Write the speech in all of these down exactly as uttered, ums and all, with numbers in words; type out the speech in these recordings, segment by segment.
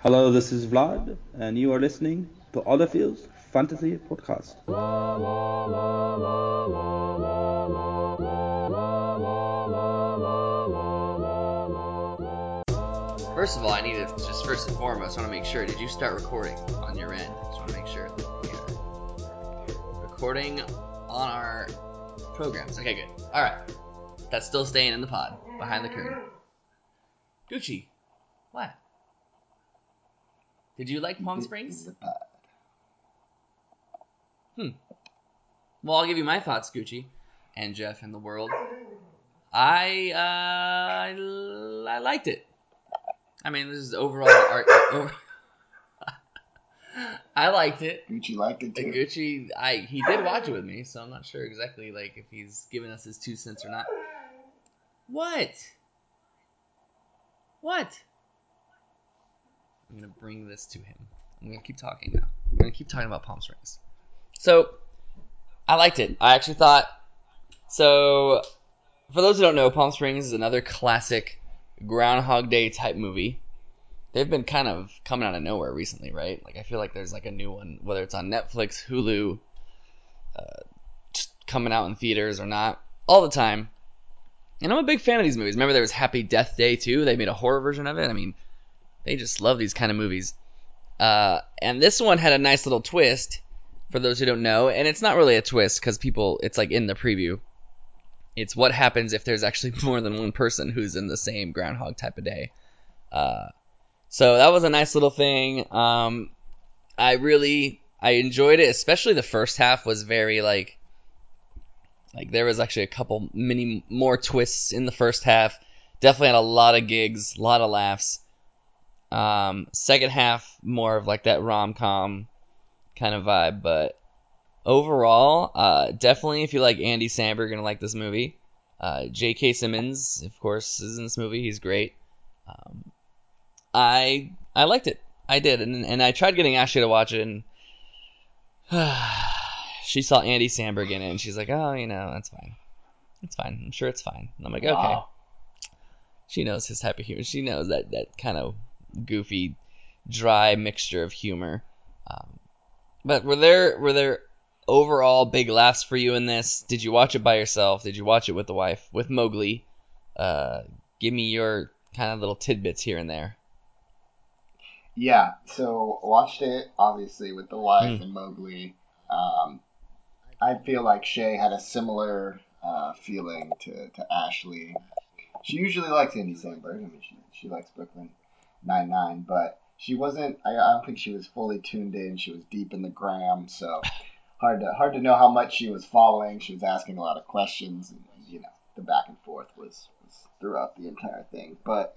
Hello, this is Vlad, and you are listening to Olafield's Fantasy Podcast. First of all, I need to just first and foremost, I want to make sure. Did you start recording on your end? Just want to make sure. Yeah. Recording on our programs. Okay, good. All right. That's still staying in the pod behind the curtain. Gucci, what? Did you like Palm Springs? Hmm. Well, I'll give you my thoughts, Gucci, and Jeff, and the world. I uh, I, I liked it. I mean, this is overall art. Over... I liked it. Gucci liked it too. Gucci, I he did watch it with me, so I'm not sure exactly like if he's giving us his two cents or not. What? What? I'm gonna bring this to him. I'm gonna keep talking now. I'm gonna keep talking about Palm Springs. So, I liked it. I actually thought so. For those who don't know, Palm Springs is another classic Groundhog Day type movie. They've been kind of coming out of nowhere recently, right? Like I feel like there's like a new one, whether it's on Netflix, Hulu, uh, just coming out in theaters or not, all the time. And I'm a big fan of these movies. Remember there was Happy Death Day too? They made a horror version of it. I mean, they just love these kind of movies. Uh, and this one had a nice little twist, for those who don't know. And it's not really a twist because people, it's like in the preview. It's what happens if there's actually more than one person who's in the same Groundhog type of day. Uh, so that was a nice little thing. Um, I really, I enjoyed it, especially the first half was very like, like there was actually a couple many more twists in the first half. Definitely had a lot of gigs, a lot of laughs. Um, second half, more of like that rom-com kind of vibe, but overall, uh, definitely if you like Andy Samberg, you're gonna like this movie. Uh, J K. Simmons, of course, is in this movie. He's great. Um, I I liked it. I did, and and I tried getting Ashley to watch it, and she saw Andy Samberg in it, and she's like, "Oh, you know, that's fine. It's fine. I'm sure it's fine." And I'm like, Wow. "Okay." She knows his type of humor. She knows that that kind of goofy, dry mixture of humor. Um, but were there were there overall big laughs for you in this? Did you watch it by yourself? Did you watch it with the wife, with Mowgli? Uh, give me your kind of little tidbits here and there. Yeah, so watched it obviously with the wife Mm. and Mowgli. Um, I feel like Shay had a similar uh, feeling to, to Ashley. She usually likes Andy Samberg. I mean, she, she likes Brooklyn Nine-Nine, but she wasn't, I, I don't think she was fully tuned in. She was deep in the gram, so hard to hard to know how much she was following. She was asking a lot of questions, and, you know, the back and forth was, was throughout the entire thing. But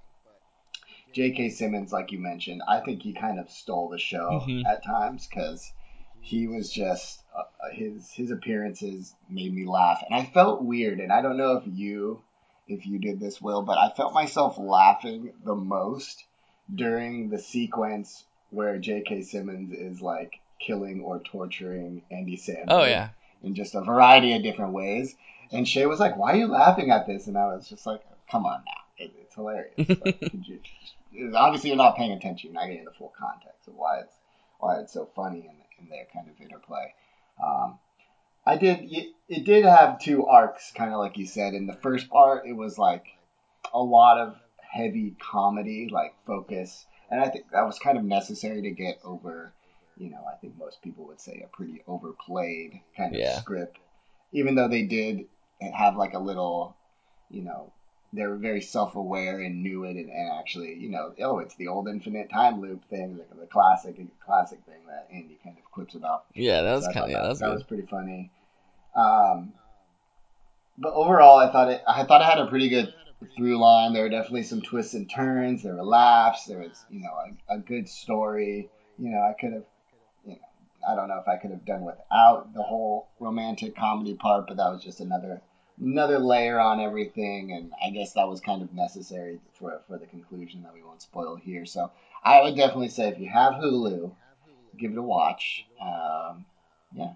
J K. Simmons, like you mentioned, I think he kind of stole the show Mm-hmm. at times because he was just uh, his his appearances made me laugh, and I felt weird. And I don't know if you if you did this, Will, but I felt myself laughing the most during the sequence where J K. Simmons is like killing or torturing Andy Samberg. Oh yeah. In just a variety of different ways. And Shay was like, "Why are you laughing at this?" And I was just like, "Come on now, it, it's hilarious." Like, could you just, obviously, you're not paying attention. You're not getting the full context of why it's why it's so funny and, and their kind of interplay. Um, I did. It, it did have two arcs, kind of like you said. In the first part, it was like a lot of heavy comedy, like focus, and I think that was kind of necessary to get over. You know, I think most people would say a pretty overplayed kind of Yeah. script, even though they did have like a little, you know, they were very self-aware and knew it, and, and actually, you know, oh, it's the old infinite time loop thing, the, the classic, classic thing that Andy kind of quips about. Yeah, that was So I kind of thought yeah, that, that was that good. was pretty funny. Um, but overall, I thought it, I thought it had a pretty good through line. There were definitely some twists and turns. There were laughs. There was, you know, a, a good story. You know, I could have, you know, I don't know if I could have done without the whole romantic comedy part, but that was just another another layer on everything, and I guess that was kind of necessary for for the conclusion that we won't spoil here. So I would definitely say if you have Hulu, give it a watch. Um, yeah,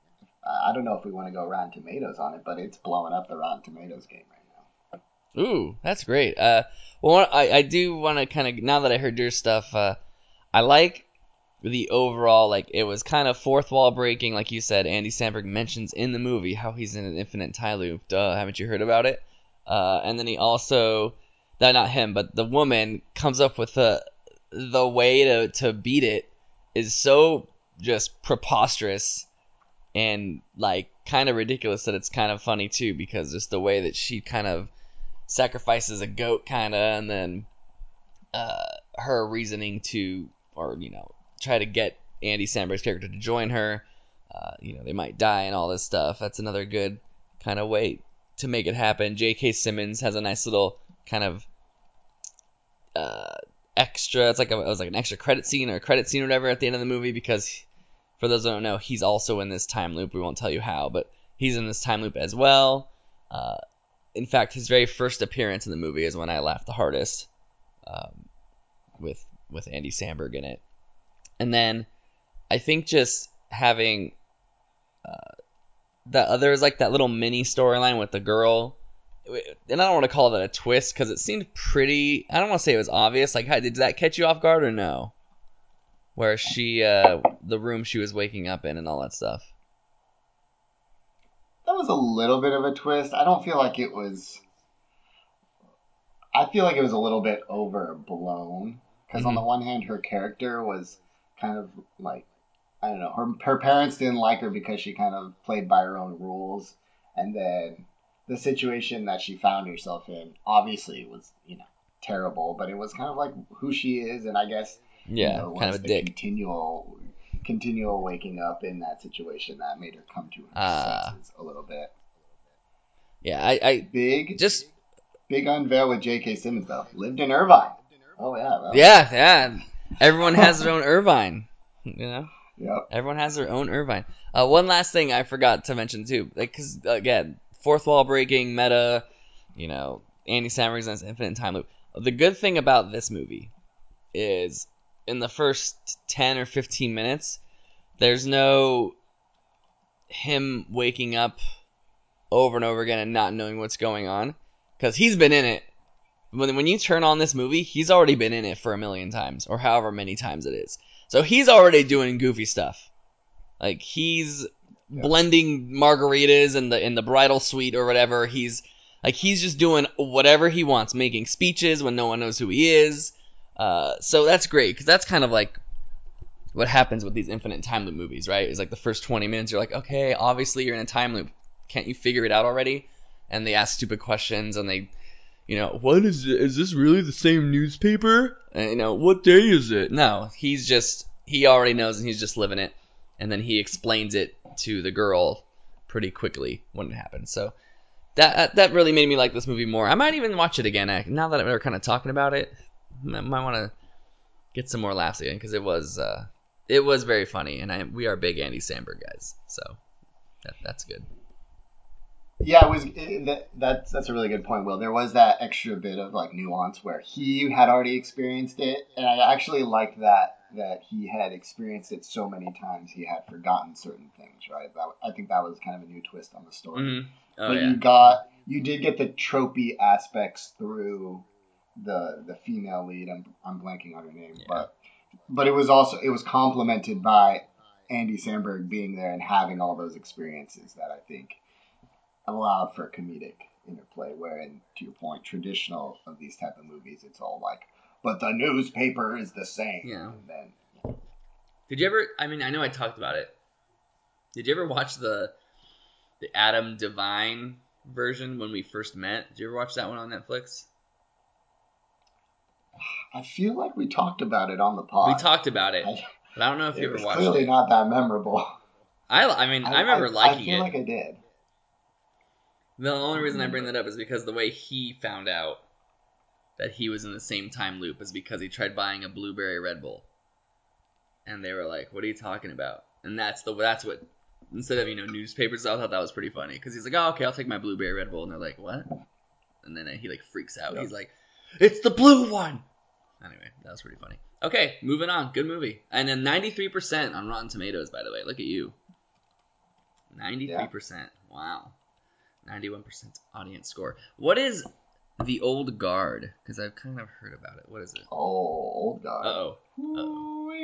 I don't know if we want to go Rotten Tomatoes on it, but it's blowing up the Rotten Tomatoes game right now. Ooh, that's great. Uh, well, I I do want to kind of now that I heard your stuff, uh, I like the overall, like, it was kind of fourth wall breaking, like you said. Andy Samberg mentions in the movie how he's in an infinite time loop. Duh, haven't you heard about it? Uh, and then he also, that not him, but the woman comes up with the the way to, to beat it is so just preposterous and, like, kind of ridiculous that it's kind of funny, too, because just the way that she kind of sacrifices a goat, kind of, and then uh, her reasoning to, or, you know, try to get Andy Samberg's character to join her. Uh, you know, they might die and all this stuff. That's another good kind of way to make it happen. J K. Simmons has a nice little kind of uh, extra. It's like a, it was like an extra credit scene or a credit scene or whatever at the end of the movie, because for those who don't know, he's also in this time loop. We won't tell you how, but he's in this time loop as well. Uh, in fact, his very first appearance in the movie is when I laughed the hardest, um, with with Andy Samberg in it. And then I think just having uh, that other is like that little mini storyline with the girl, and I don't want to call that a twist because it seemed pretty. I don't want to say it was obvious. Like, how, did that catch you off guard or no? Where she, uh, the room she was waking up in and all that stuff. That was a little bit of a twist. I don't feel like it was. I feel like it was a little bit overblown because mm-hmm. on the one hand, her character was kind of like, I don't know, her her parents didn't like her because she kind of played by her own rules, and then the situation that she found herself in obviously was, you know, terrible, but it was kind of like who she is, and I guess yeah, you know, kind of a the dick. Continual, continual waking up in that situation that made her come to her uh, senses a little bit. Yeah, I, I big just big unveil with J K. Simmons though. Lived in Irvine. Oh yeah. Well. Yeah, yeah. Everyone has their own Irvine. You know. Yep. Everyone has their own Irvine. Uh, one last thing I forgot to mention too, because like, again, fourth wall breaking, meta. You know, Andy Samberg's in this infinite time loop. The good thing about this movie is in the first ten or fifteen minutes, there's no him waking up over and over again and not knowing what's going on, because he's been in it. When when you turn on this movie, he's already been in it for a million times, or however many times it is. So he's already doing goofy stuff. Like, he's yeah. blending margaritas in the in the bridal suite or whatever. He's like he's just doing whatever he wants, making speeches when no one knows who he is. Uh, so that's great, because that's kind of like what happens with these infinite time loop movies, right? Is like the first twenty minutes, you're like, okay, obviously you're in a time loop. Can't you figure it out already? And they ask stupid questions, and they, you know, what is it? Is this really the same newspaper? And, you know, what day is it? No, he's just, he already knows, and he's just living it. And then he explains it to the girl pretty quickly when it happens. So that that really made me like this movie more. I might even watch it again. Now that we're kind of talking about it, I might want to get some more laughs again, because it was uh, it was very funny, and I, we are big Andy Samberg guys, so that, that's good. Yeah, it was it, that, that's that's a really good point, Will. There was that extra bit of like nuance where he had already experienced it, and I actually liked that that he had experienced it so many times he had forgotten certain things. Right? That, I think that was kind of a new twist on the story. Mm-hmm. Oh, but yeah. you got you did get the tropey aspects through the the female lead. I'm I'm blanking on her name, yeah. but but it was also it was complemented by Andy Samberg being there and having all those experiences that I think allowed for comedic interplay, wherein, to your point, traditional of these type of movies, it's all like, but the newspaper is the same. Yeah. And then, did you ever, I mean, I know I talked about it. Did you ever watch the the Adam Devine version when we first met? Did you ever watch that one on Netflix? I feel like we talked about it on the pod. We talked about it, I, but I don't know if you ever watched it. It's clearly not that memorable. I, I mean, I, I remember I, liking it. I feel it. like I did. The only reason I bring that up is because the way he found out that he was in the same time loop is because he tried buying a blueberry Red Bull, and they were like, "What are you talking about?" And that's the that's what, instead of, you know, newspapers, I thought that was pretty funny, because he's like, "Oh, okay, I'll take my blueberry Red Bull," and they're like, "What?" And then he like freaks out. Yep. He's like, "It's the blue one." Anyway, that was pretty funny. Okay, moving on. Good movie, and then ninety-three percent on Rotten Tomatoes. By the way, look at you. ninety-three percent. Yeah. Wow. ninety-one percent audience score. What is The Old Guard? Because I've kind of heard about it. What is it? Oh, Old Guard. Uh-oh. Uh-oh.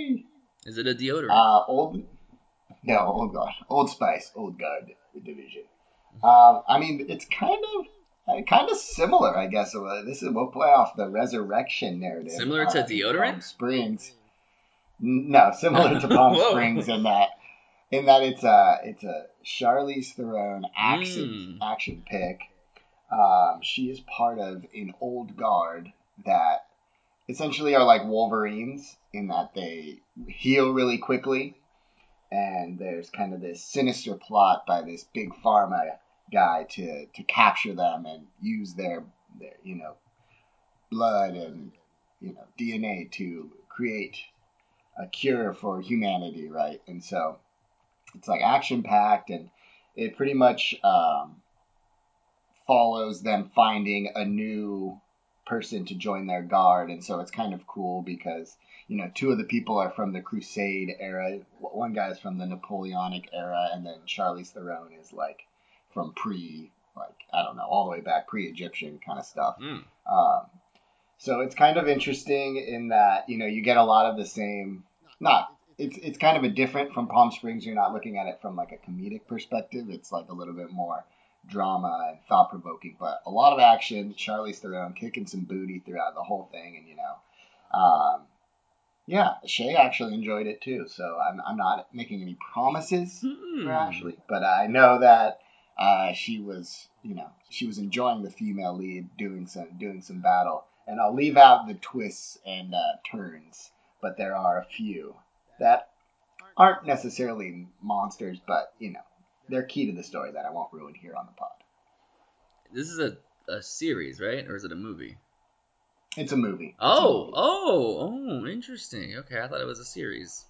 Is it a deodorant? Uh, old, no, old guard, Old Spice, Old Guard division. Um, I mean, it's kind of. uh, Kind of similar, I guess. Uh, This is we'll play off the resurrection narrative Similar to uh, in deodorant? Palm Springs. N- No, similar to Palm Whoa. Springs in that in that it's a it's a Charlize Theron action Mm. action pick. Um, she is part of an old guard that essentially are like Wolverines in that they heal really quickly, and there's kind of this sinister plot by this big pharma guy to to capture them and use their, their you know blood and you know D N A to create a cure for humanity, right? And so it's like action packed, and it pretty much um, follows them finding a new person to join their guard. And so it's kind of cool because you know two of the people are from the Crusade era. One guy is from the Napoleonic era, and then Charlize Theron is like from pre, like I don't know, all the way back pre-Egyptian kind of stuff. Mm. Um, so it's kind of interesting in that you know you get a lot of the same. Not it's it's kind of a different from Palm Springs. You're not looking at it from like a comedic perspective. It's like a little bit more drama and thought provoking, but a lot of action. Charlize Theron kicking some booty throughout the whole thing, and you know, um, yeah, Shay actually enjoyed it too. So I'm I'm not making any promises for Hmm. Ashley, but I know that uh, she was you know she was enjoying the female lead doing some doing some battle. And I'll leave out the twists and uh, turns, but there are a few that aren't necessarily monsters, but you know they're key to the story that I won't ruin here on the pod. This is a, a series, right? Or is it a movie? It's a movie. It's a Oh, movie. oh, oh, interesting. Okay, I thought it was a series.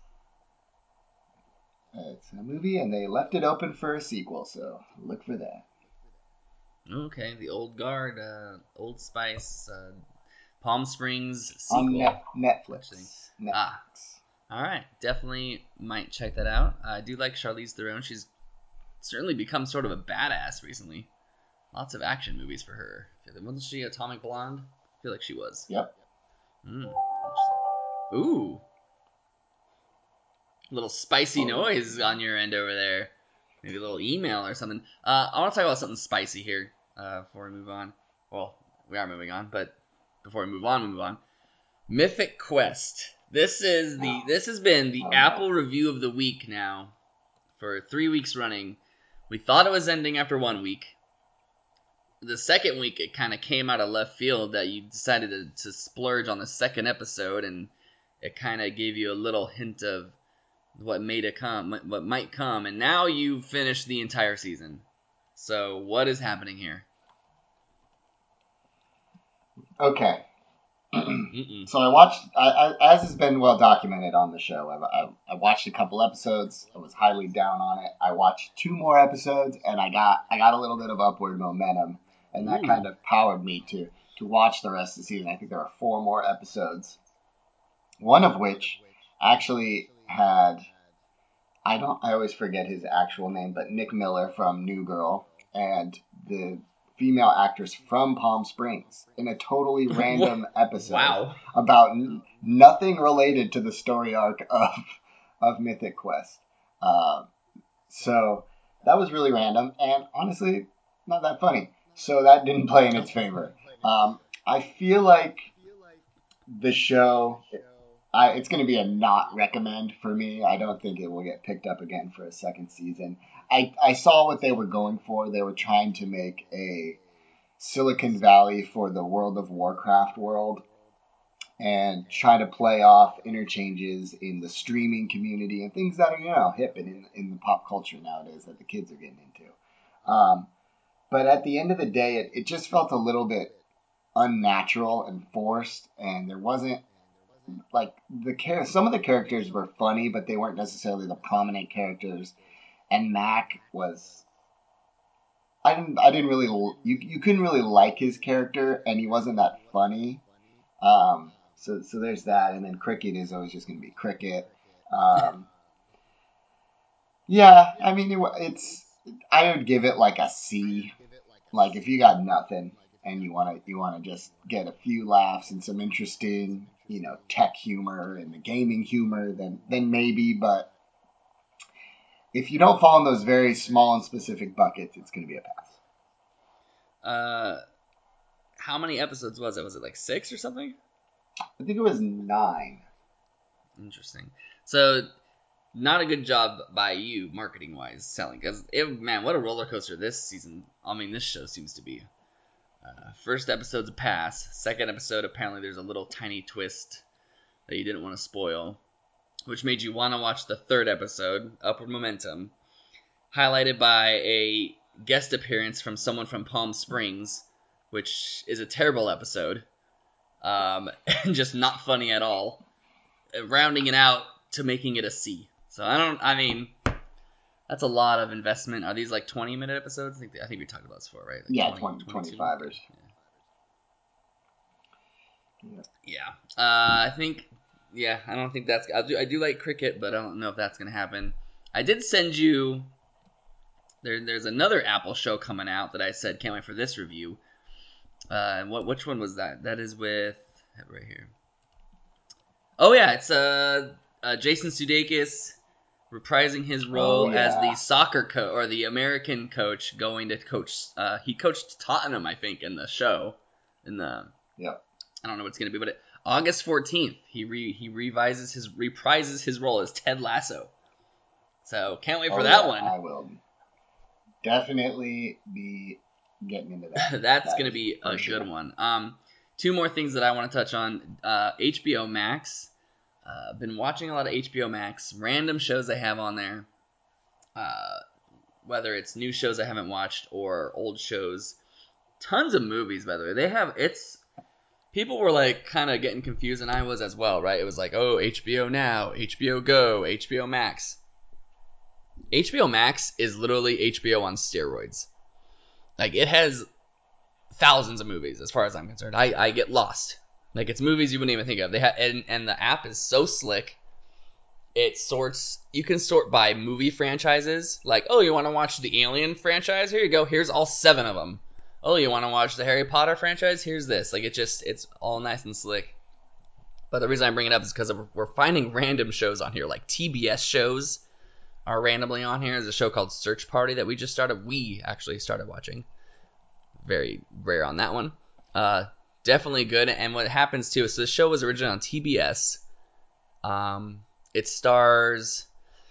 Uh, it's a movie, and they left it open for a sequel, so look for that. Okay, the Old Guard, uh, Old Spice, uh, Palm Springs On sequel. net- Interesting. Netflix. Ah, Netflix. all right. Definitely might check that out. I do like Charlize Theron. She's certainly become sort of a badass recently. Lots of action movies for her. Wasn't she Atomic Blonde? I feel like she was. Yep. Mm, Ooh. A little spicy noise on your end over there. Maybe a little email or something. Uh, I want to talk about something spicy here uh, before we move on. Well, we are moving on, but before we move on, we move on. Mythic Quest. This is the. This has been the Oh, no. Apple review of the week now for three weeks running. We thought it was ending after one week. The second week, it kind of came out of left field that you decided to, to splurge on the second episode, and it kind of gave you a little hint of what may to come, what might come, and now you've finished the entire season. So what is happening here? Okay. Mm-mm. So I watched, I, I, as has been well documented on the show, I, I, I watched a couple episodes. I was highly down on it. I watched two more episodes, and I got I got a little bit of upward momentum, and that Ooh. kind of powered me to to watch the rest of the season. I think there are four more episodes, one of which actually had I don't I always forget his actual name, but Nick Miller from New Girl and the female actress from Palm Springs in a totally random episode Wow. about n- nothing related to the story arc of of Mythic Quest. Uh, so that was really random and honestly not that funny. So that didn't play in its favor. Um, I feel like the show I, it's going to be a not recommend for me. I don't think it will get picked up again for a second season. I, I saw what they were going for. They were trying to make a Silicon Valley for the World of Warcraft world and try to play off interchanges in the streaming community and things that are, you know, hip and in, in the pop culture nowadays that the kids are getting into. Um, but at the end of the day, it, it just felt a little bit unnatural and forced, and there wasn't like the char- some of the characters were funny, but they weren't necessarily the prominent characters. And Mac was I didn't I didn't really you you couldn't really like his character, and he wasn't that funny. Um, so so there's that, and then Cricket is always just going to be Cricket. Um, yeah, I mean it, it's I would give it like a C. Like if you got nothing, and you want to you want to just get a few laughs and some interesting, you know, tech humor and the gaming humor, then then maybe. But if you don't fall in those very small and specific buckets, it's going to be a pass. Uh, how many episodes was it? Was it like six or something? I think it was nine. Interesting. So, not a good job by you, marketing wise, selling. Because, man, what a roller coaster this season. I mean, this show seems to be. Uh, first episode's a pass. Second episode, apparently, there's a little tiny twist that you didn't want to spoil, which made you want to watch the third episode, Upward Momentum, highlighted by a guest appearance from someone from Palm Springs, which is a terrible episode, um, and just not funny at all, rounding it out to making it a C. So I don't, I mean, that's a lot of investment. Are these like twenty minute episodes? I think, I think we talked about this before, right? Like yeah, twenty, twenty, twenty-five-ers. Yeah. yeah. Uh, I think, yeah, I don't think that's, I do, I do like cricket, but I don't know if that's going to happen. I did send you, there, there's another Apple show coming out that I said, can't wait for this review. Uh, what, which one was that? That is with, right here. Oh yeah, it's uh, uh Jason Sudeikis reprising his role Oh, yeah. as the soccer coach or the American coach going to coach. Uh, he coached Tottenham, I think, in the show. In the Yep. I don't know what it's gonna be, but it, August fourteenth, he re, he revises his reprises his role as Ted Lasso. So can't wait for oh, that yeah, one. I will definitely be getting into that. That's that gonna be a sure. good one. Um, two more things that I want to touch on. Uh, H B O Max. I've uh, been watching a lot of H B O Max, random shows they have on there, uh, whether it's new shows I haven't watched or old shows. Tons of movies, by the way. They have, it's, people were like kind of getting confused, and I was as well, right? It was like, oh, H B O Now, H B O Go, H B O Max. H B O Max is literally H B O on steroids. Like, it has thousands of movies, as far as I'm concerned. I, I get lost. Like, it's movies you wouldn't even think of. They ha- and, and the app is so slick. It sorts, you can sort by movie franchises. Like, oh, you want to watch the Alien franchise? Here you go. Here's all seven of them. Oh, you want to watch the Harry Potter franchise? Here's this. Like, it just, it's all nice and slick. But the reason I bring it up is because we're finding random shows on here. Like, T B S shows are randomly on here. There's a show called Search Party that we just started. We actually started watching. Very rare on that one. Uh, Definitely good. And what happens too is, so the show was originally on T B S. Um, it stars.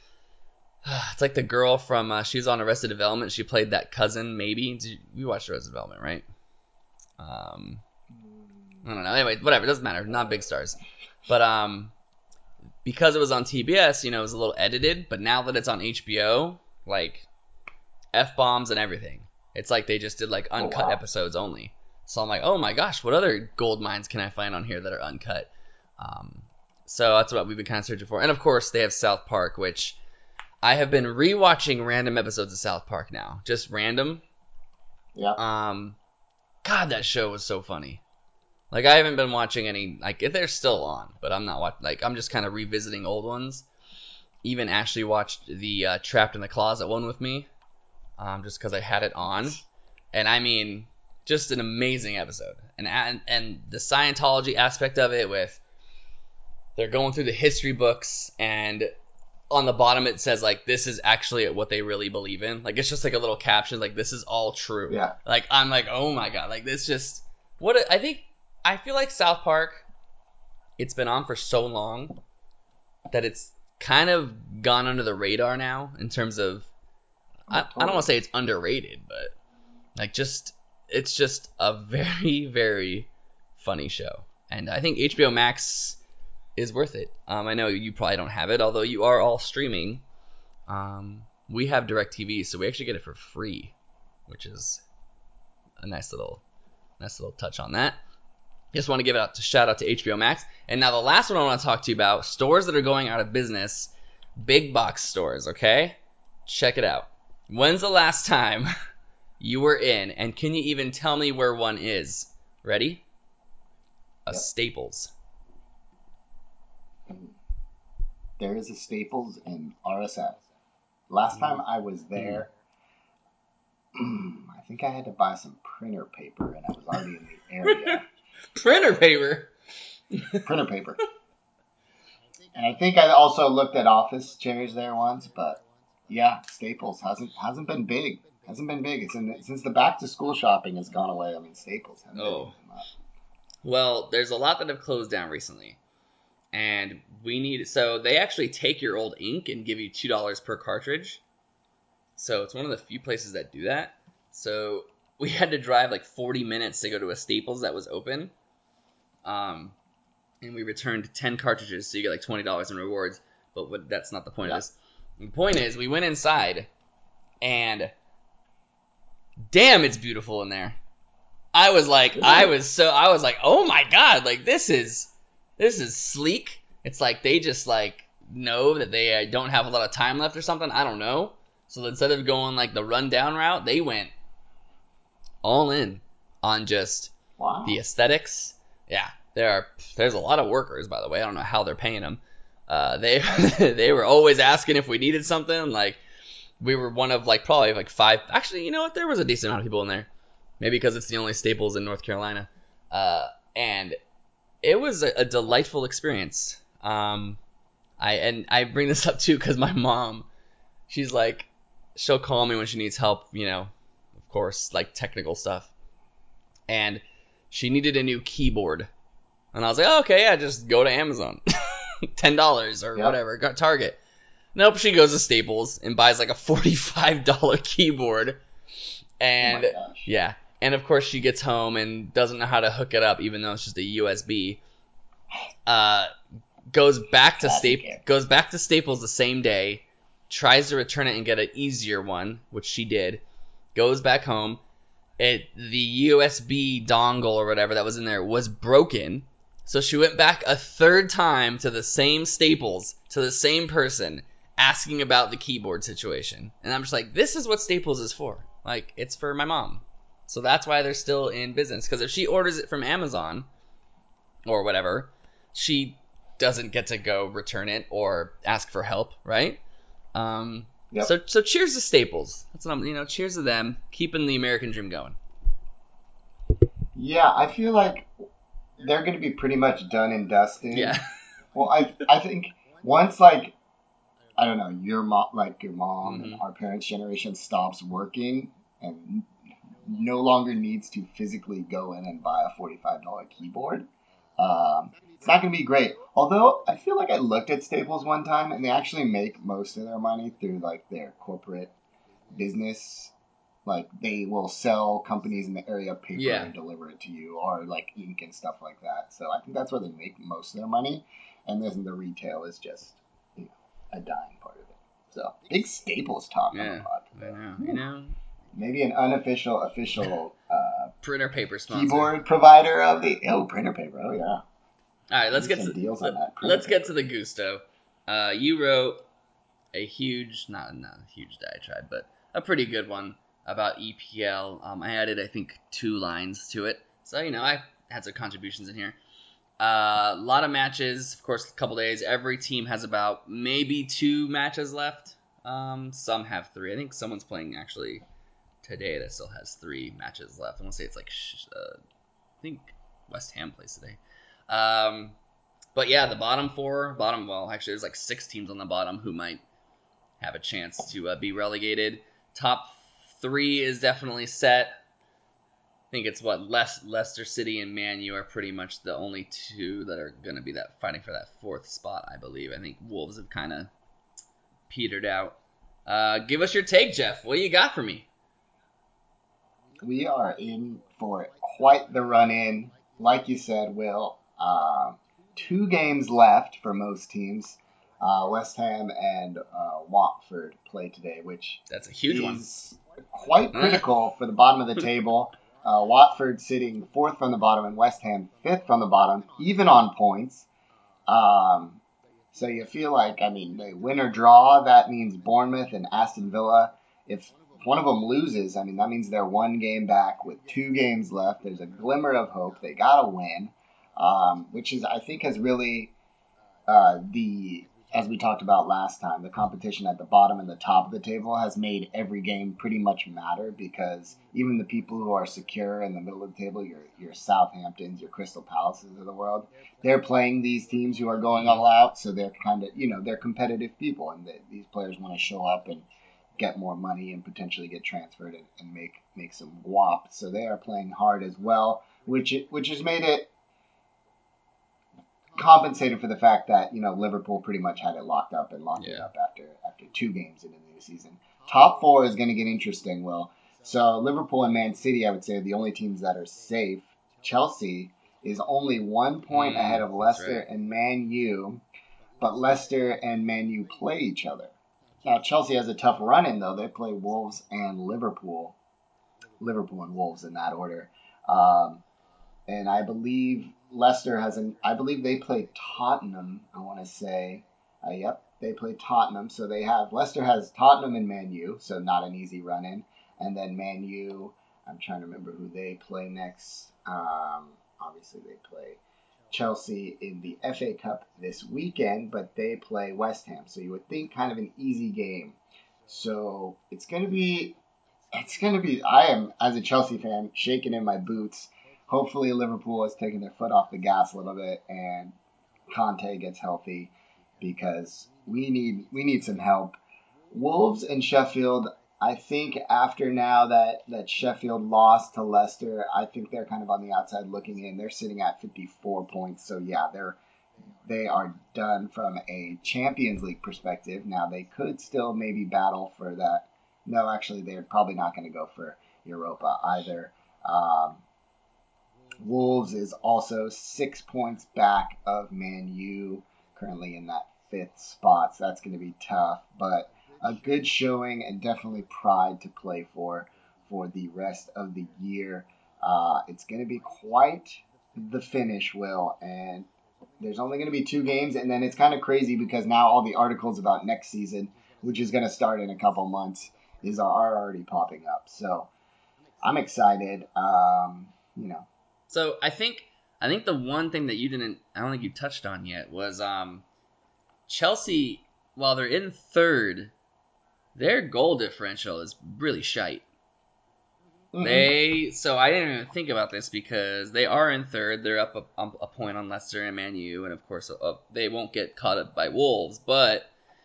It's like the girl from. Uh, she was on Arrested Development. She played that cousin. Maybe Did you, you watched Arrested Development, right? Um, I don't know. Anyway, whatever. It doesn't matter. Not big stars, but um, because it was on T B S, you know, it was a little edited. But now that it's on H B O, like F bombs and everything. It's like they just did like uncut oh, wow. episodes only. So I'm like, oh my gosh, what other gold mines can I find on here that are uncut? Um, so that's what we've been kind of searching for. And of course, they have South Park, which I have been rewatching random episodes of South Park now. Just random. Yeah. Um, God, that show was so funny. Like, I haven't been watching any, like, they're still on, but I'm not watching, like, I'm just kind of revisiting old ones. Even Ashley watched the uh, Trapped in the Closet one with me, um, just because I had it on. And I mean, just an amazing episode. And, and and the Scientology aspect of it, with they're going through the history books, and on the bottom it says, like, this is actually what they really believe in. Like, it's just like a little caption, like, this is all true. Yeah. Like, I'm like, oh my god, like, this just, what, a, I think, I feel like South Park, it's been on for so long that it's kind of gone under the radar now in terms of, I, I don't want to say it's underrated, but like, just, it's just a very, very funny show. And I think H B O Max is worth it. Um, I know you probably don't have it, although you are all streaming. Um, we have DirecTV, so we actually get it for free, which is a nice little, nice little touch on that. Just want to give it out to shout out to H B O Max. And now the last one I want to talk to you about, stores that are going out of business, big box stores, okay? Check it out. When's the last time you were in, and can you even tell me where one is? Ready? A Yep. Staples. There is a Staples in R S F. Last time I was there, I think I had to buy some printer paper, and I was already in the area. Printer paper. Printer paper. And I think I also looked at office chairs there once, but yeah, Staples hasn't hasn't been big. Hasn't been big. It's in the, since the back to school shopping has gone away. I mean, Staples hasn't Oh. been up. Well, there's a lot that have closed down recently, and we need. So they actually take your old ink and give you two dollars per cartridge. So it's one of the few places that do that. So we had to drive like forty minutes to go to a Staples that was open. Um, and we returned ten cartridges, so you get like twenty dollars in rewards. But what, that's not the point Yeah. of this. The point is, we went inside, and damn, it's beautiful in there. I was like, I was so, I was like, oh my god, like this is, this is sleek. It's like they just like know that they uh, don't have a lot of time left or something. I don't know. So instead of going like the rundown route, they went all in on just Wow. the aesthetics. Yeah, there are, there's a lot of workers, by the way. I don't know how they're paying them. Uh, they, they were always asking if we needed something. Like we were one of like probably like five. Actually, you know what? There was a decent amount of people in there. Maybe because it's the only Staples in North Carolina. Uh, and it was a, a delightful experience. Um, I and I bring this up too because my mom, she's like, she'll call me when she needs help, you know, of course, like technical stuff. And she needed a new keyboard. And I was like, oh, okay, yeah, just go to Amazon. ten dollars or Yep. whatever, got Target. Nope, she goes to Staples and buys like a forty-five dollars keyboard. And Oh my gosh. yeah. And of course she gets home and doesn't know how to hook it up, even though it's just a U S B. Uh, goes back to Classic. Staples. Goes back to Staples the same day. Tries to return it and get an easier one, which she did. Goes back home. It the U S B dongle or whatever that was in there was broken. So she went back a third time to the same Staples, to the same person, asking about the keyboard situation. And I'm just like, this is what Staples is for. Like, it's for my mom. So that's why they're still in business. Because if she orders it from Amazon or whatever, she doesn't get to go return it or ask for help, right? Um, Yep. So so cheers to Staples. That's what I'm, you know, cheers to them, keeping the American dream going. Yeah, I feel like they're going to be pretty much done and dusted. Yeah. Well, I I think once like I don't know your mom like your mom and Mhm. our parents' generation stops working and no longer needs to physically go in and buy a forty-five dollars keyboard. Um, it's not going to be great. Although I feel like I looked at Staples one time and they actually make most of their money through like their corporate business. Like they will sell companies in the area paper Yeah. and deliver it to you, or like ink and stuff like that. So I think that's where they make most of their money, and then the retail is just you know a dying part of it. So big Staples talk on Yeah. the pod I today. know. You know, Maybe an unofficial official uh, printer paper sponsor. keyboard provider of the oh printer paper. Oh yeah. All right, let's Maybe get some to deals on that. let's printer get to the gusto. Uh, you wrote a huge, not not a huge diatribe, but a pretty good one about E P L. Um, I added, I think, two lines to it, so you know I had some contributions in here. Uh, a lot of matches, of course, a couple days. Every team has about maybe two matches left. Um, some have three. I think someone's playing actually today that still has three matches left. I want to say it's like uh, I think West Ham plays today. Um, but yeah, the bottom four, bottom well, actually there's like six teams on the bottom who might have a chance to uh, be relegated. Top three is definitely set. I think it's what Les- Leicester City and Man U are pretty much the only two that are going to be that fighting for that fourth spot, I believe. I think Wolves have kind of petered out. Uh, give us your take, Jeff. What do you got for me? We are in for quite the run in. Like you said, Will, uh, two games left for most teams. Uh, West Ham and uh, Watford play today, which That's a huge one. is quite critical for the bottom of the table. Uh, Watford sitting fourth from the bottom and West Ham fifth from the bottom, even on points. Um, so you feel like, I mean, they win or draw, that means Bournemouth and Aston Villa. If one of them loses, I mean, that means they're one game back with two games left. There's a glimmer of hope. They got to win, um, which is, I think, has really uh, the as we talked about last time, the competition at the bottom and the top of the table has made every game pretty much matter because even the people who are secure in the middle of the table, your your Southamptons, your Crystal Palaces of the world, they're playing these teams who are going all out, so they're kind of, you know, they're competitive people, and they, these players want to show up and get more money and potentially get transferred and, and make make some guap. So they are playing hard as well, which which has made it compensated for the fact that, you know, Liverpool pretty much had it locked up and locked yeah. it up after after two games into the new season. Top four is going to get interesting, Will. So Liverpool and Man City, I would say, are the only teams that are safe. Chelsea is only one point mm, ahead of Leicester right. and Man U, but Leicester and Man U play each other. Now, Chelsea has a tough run-in, though. They play Wolves and Liverpool. Liverpool and Wolves in that order. Um, and I believe Leicester has an. I believe they play Tottenham. I want to say, uh, yep, they play Tottenham. So they have Leicester has Tottenham and Man U, so not an easy run in. And then Man U, I'm trying to remember who they play next. Um, obviously they play Chelsea in the F A Cup this weekend, but they play West Ham. So you would think kind of an easy game. So it's gonna be. It's gonna be. I am, as a Chelsea fan, shaking in my boots. Hopefully Liverpool has taken their foot off the gas a little bit and Conte gets healthy because we need we need some help. Wolves and Sheffield, I think after now that, that Sheffield lost to Leicester, I think they're kind of on the outside looking in. They're sitting at fifty-four points, so yeah, they're they are done from a Champions League perspective. Now they could still maybe battle for that. No, actually, they're probably not going to go for Europa either. Um, Wolves is also six points back of Man U, currently in that fifth spot. So that's going to be tough, but a good showing and definitely pride to play for for the rest of the year. Uh, it's going to be quite the finish, Will, and there's only going to be two games, and then it's kind of crazy because now all the articles about next season, which is going to start in a couple months, is are already popping up. So I'm excited. Um, you know. So I think I think the one thing that you didn't, I don't think you touched on yet was um, Chelsea. While they're in third, their goal differential is really shite. Mm-hmm. They so I didn't even think about this because they are in third. They're up a, a point on Leicester and Man U, and of course uh, they won't get caught up by Wolves. But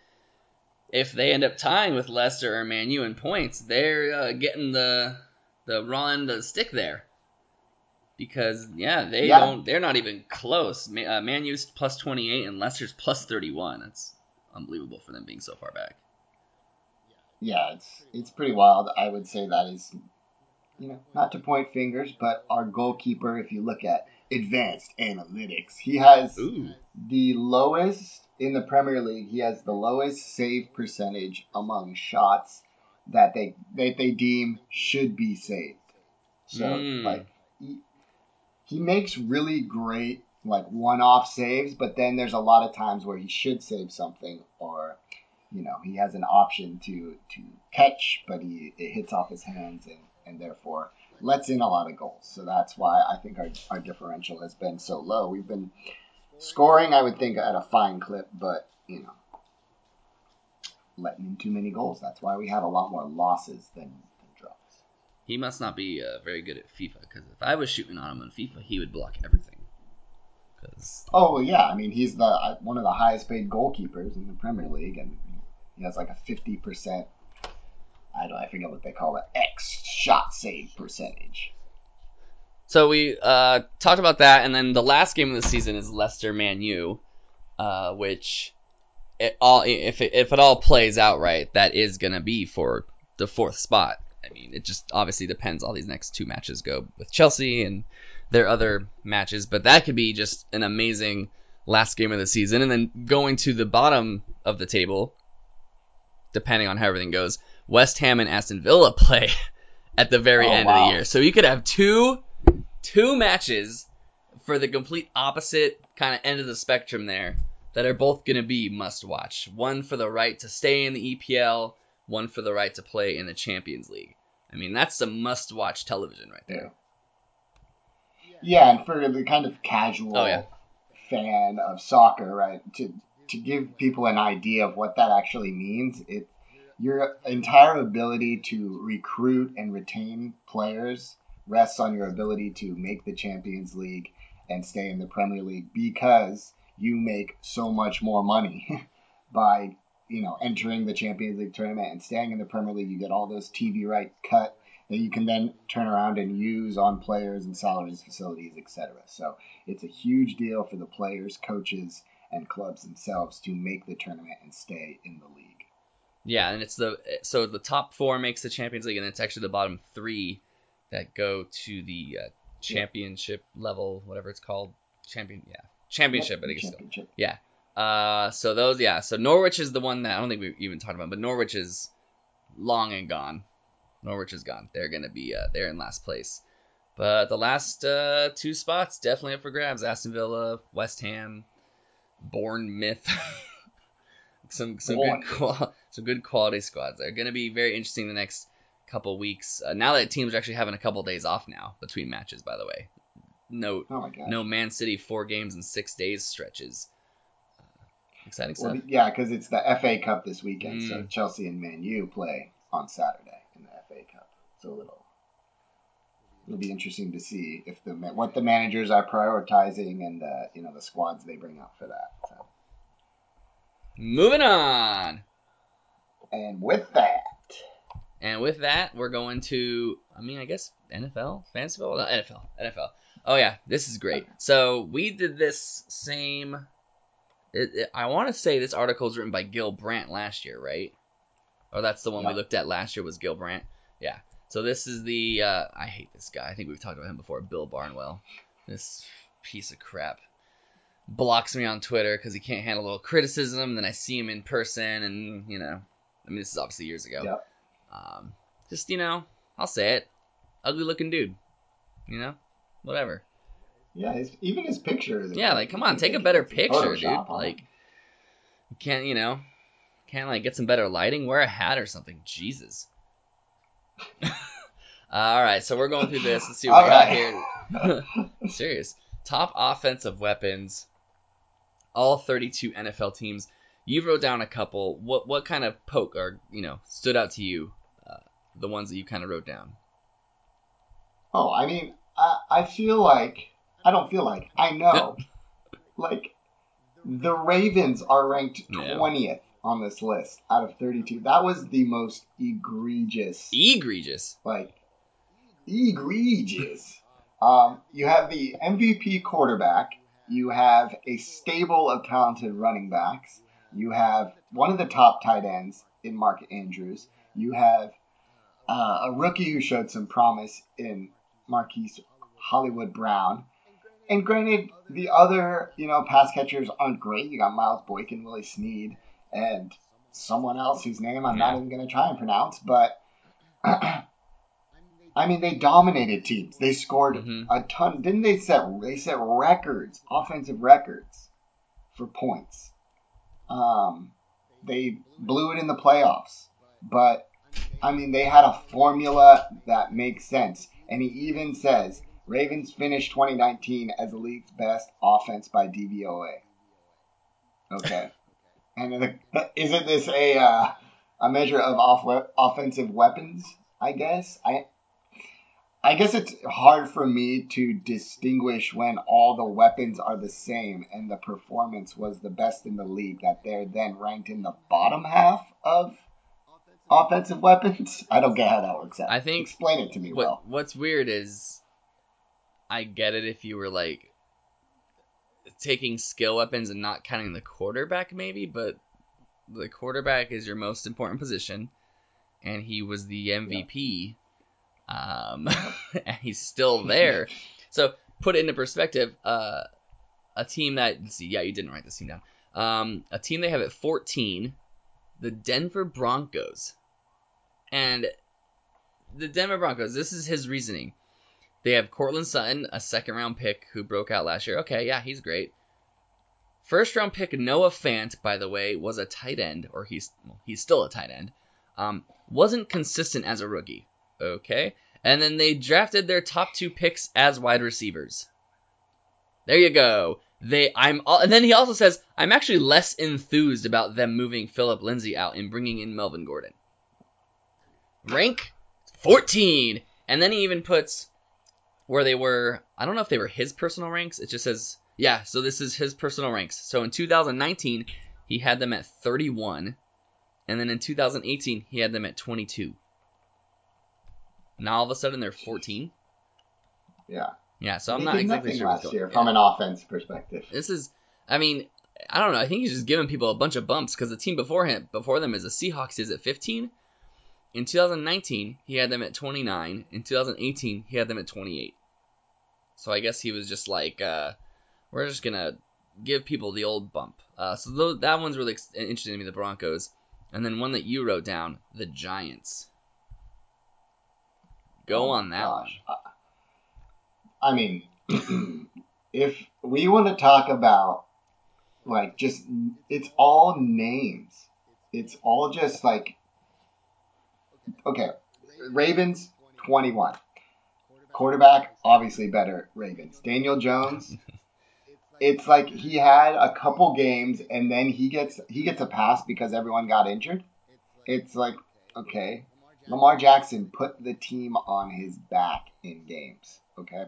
if they end up tying with Leicester or Man U in points, they're uh, getting the the raw end of the stick there. Because yeah, they yeah. don't. They're not even close. Uh, Man U's plus twenty-eight and Leicester's plus thirty-one. That's unbelievable for them being so far back. Yeah, it's it's pretty wild. I would say that is, you know, not to point fingers, but our goalkeeper, if you look at advanced analytics, he has Ooh. the lowest in the Premier League. He has the lowest save percentage among shots that they that they deem should be saved. So mm. like. He, He makes really great like one-off saves, but then there's a lot of times where he should save something, or you know he has an option to to catch, but he it hits off his hands and, and therefore lets in a lot of goals. So that's why I think our our differential has been so low. We've been scoring, I would think, at a fine clip, but you know letting in too many goals. That's why we have a lot more losses than. He must not be uh, very good at FIFA, because if I was shooting on him on FIFA, he would block everything. Cause... Oh, yeah. I mean, he's the one of the highest paid goalkeepers in the Premier League, and he has like a fifty percent, I don't I forget what they call it, X shot save percentage. So we uh, talked about that, and then the last game of the season is Leicester Man U, uh, which it all if it, if it all plays out right, that is going to be for the fourth spot. I mean, it just obviously depends how these next two matches go with Chelsea and their other matches, but that could be just an amazing last game of the season. And then going to the bottom of the table, depending on how everything goes, West Ham and Aston Villa play at the very oh, end wow. of the year. So you could have two two matches for the complete opposite kind of end of the spectrum there that are both going to be must-watch. One for the right to stay in the E P L, one for the right to play in the Champions League. I mean, that's some must-watch television right there. Yeah, and for the kind of casual oh, yeah. fan of soccer, right, to to give people an idea of what that actually means, it your entire ability to recruit and retain players rests on your ability to make the Champions League and stay in the Premier League, because you make so much more money by, you know, entering the Champions League tournament and staying in the Premier League. You get all those T V rights cut that you can then turn around and use on players and salaries, facilities, et cetera. So it's a huge deal for the players, coaches, and clubs themselves to make the tournament and stay in the league. Yeah, and it's the so the top four makes the Champions League, and it's actually the bottom three that go to the uh, championship yeah. level, whatever it's called, champion, yeah, championship. Yep, I think championship. Still. Yeah. Uh, so those, yeah. So Norwich is the one that I don't think we even talked about, but Norwich is long and gone. Norwich is gone. They're gonna be uh, they're in last place. But the last uh, two spots definitely up for grabs: Aston Villa, West Ham, Bournemouth. some some good qual- some good quality squads. They're gonna be very interesting the next couple weeks. Uh, now that teams are actually having a couple days off now between matches. By the way, no oh no Man City four games in six days stretches. Uh, exciting well, stuff. Yeah, because it's the F A Cup this weekend, Mm. so Chelsea and Man U play on Saturday in the F A Cup. So it'll it'll be interesting to see if the what the managers are prioritizing and the you know the squads they bring out for that. So. Moving on. And with that. And with that, we're going to, I mean, I guess N F L? Fantasy football? No, N F L. N F L. Oh, yeah. This is great. So we did this same, it, it, I want to say this article was written by Gil Brandt last year, right? Or that's the one yep. we looked at last year was Gil Brandt. Yeah. So this is the, uh, I hate this guy. I think we've talked about him before, Bill Barnwell. This piece of crap. Blocks me on Twitter because he can't handle a little criticism. Then I see him in person, and, you know, I mean, this is obviously years ago. Yep. Um, just, you know, I'll say it. Ugly looking dude. You know? Whatever. Yeah, his, even his picture is. Yeah, like, come on, take a better picture, dude. Like, you can't, you know, can't, like, get some better lighting? Wear a hat or something. Jesus. All right, so we're going through this. Let's see what All we right. got here. Serious. Top offensive weapons. All thirty-two N F L teams. You wrote down a couple. What what kind of poke or, you know, stood out to you? Uh, the ones that you kind of wrote down. Oh, I mean, I, I feel like, I don't feel like, I know, like, the Ravens are ranked twentieth yeah. on this list out of thirty-two. That was the most egregious. Egregious? Like, egregious. um, you have the M V P quarterback. You have a stable of talented running backs. You have one of the top tight ends in Mark Andrews. You have uh, a rookie who showed some promise in Marquise Hollywood Brown. And granted, the other, you know, pass catchers aren't great. You got Miles Boykin, Willie Snead, and someone else whose name I'm yeah. not even going to try and pronounce. But, I mean, they dominated teams. They scored mm-hmm. a ton. Didn't they set, they set records, offensive records for points. Um, they blew it in the playoffs. But, I mean, they had a formula that makes sense. And he even says, Ravens finished twenty nineteen as the league's best offense by D V O A. Okay. And isn't this a uh, a measure of off- offensive weapons, I guess? I I guess it's hard for me to distinguish when all the weapons are the same and the performance was the best in the league, that they're then ranked in the bottom half of offensive weapons. I don't get how that works out. I think Explain it to me what, well. What's weird is I get it if you were like taking skill weapons and not counting the quarterback maybe, but the quarterback is your most important position and he was the M V P. Yeah. Um, and he's still there. So put it into perspective, uh, a team that, let's see, yeah, you didn't write this team down. Um, a team they have at fourteen, the Denver Broncos. And the Denver Broncos, this is his reasoning. They have Cortland Sutton, a second-round pick who broke out last year. Okay, yeah, he's great. First-round pick Noah Fant, by the way, was a tight end, or he's well, he's still a tight end. Um, wasn't consistent as a rookie. Okay, and then they drafted their top two picks as wide receivers. There you go. They, I'm, and then he also says, I'm actually less enthused about them moving Philip Lindsay out and bringing in Melvin Gordon. Rank fourteen. And then he even puts where they were, I don't know if they were his personal ranks. It just says, yeah, so this is his personal ranks. So in two thousand nineteen, he had them at thirty-one. And then in two thousand eighteen, he had them at twenty-two. Now all of a sudden they're fourteen. Yeah. Yeah, so I'm They not did exactly nothing sure what's last going year on. from Yeah. an offense perspective. This is, I mean, I don't know. I think he's just giving people a bunch of bumps because the team before him, before them is the Seahawks is at fifteen. In two thousand nineteen, he had them at twenty-nine. In two thousand eighteen, he had them at twenty-eight. So I guess he was just like, uh, we're just going to give people the old bump. Uh, so th- that one's really ex- interesting to me, the Broncos. And then one that you wrote down, the Giants. Go Oh my on that gosh. one. I mean, if we want to talk about, like, just, it's all names. It's all just, like, okay, Ravens, twenty-one. Quarterback, obviously better, Ravens. Daniel Jones, it's like he had a couple games and then he gets he gets a pass because everyone got injured. It's like, okay, Lamar Jackson put the team on his back in games, okay?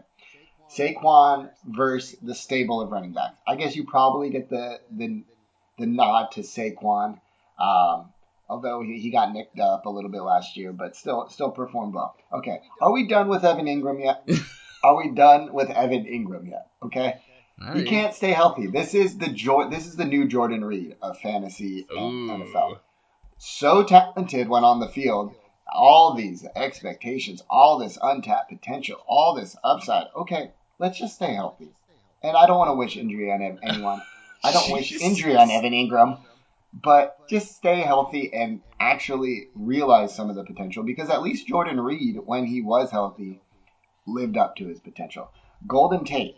Saquon versus the stable of running backs. I guess you probably get the the, the nod to Saquon, um, although he, he got nicked up a little bit last year, but still still performed well. Okay, are we done with Evan Ingram yet? Are we done with Evan Ingram yet? Okay, he can't stay healthy. This is the jo- This is the new Jordan Reed of fantasy and N F L. So talented when on the field. All these expectations, all this untapped potential, all this upside. Okay, let's just stay healthy. And I don't want to wish injury on anyone. I don't wish injury on Evan Ingram. But just stay healthy and actually realize some of the potential. Because at least Jordan Reed, when he was healthy, lived up to his potential. Golden Tate.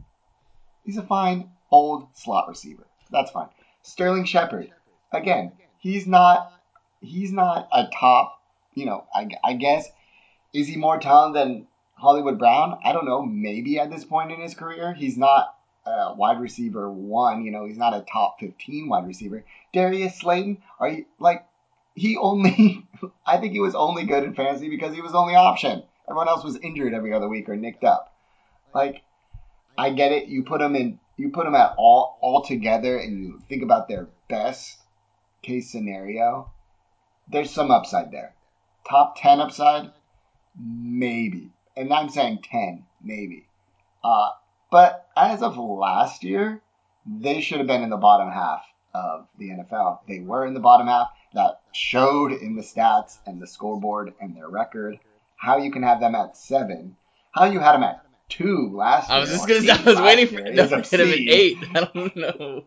He's a fine old slot receiver. That's fine. Sterling Shepard. Again, he's not he's not a top, you know, I, I guess, is he more talented than Hollywood Brown? I don't know. Maybe at this point in his career. He's not a wide receiver one. You know, he's not a top fifteen wide receiver. Darius Slayton, are you, like, he only, I think he was only good in fantasy because he was the only option. Everyone else was injured every other week or nicked up. Like, I get it. You put them in, you put them at all, all together and you think about their best case scenario. There's some upside there. Top ten upside? Maybe. And I'm saying ten, maybe. Uh, but as of last year, they should have been in the bottom half of the N F L. They were in the bottom half. That showed in the stats and the scoreboard and their record. How you can have them at seven. How you had them at two last year. I was just going to say, I was waiting for him no, to hit him at eight. I don't know.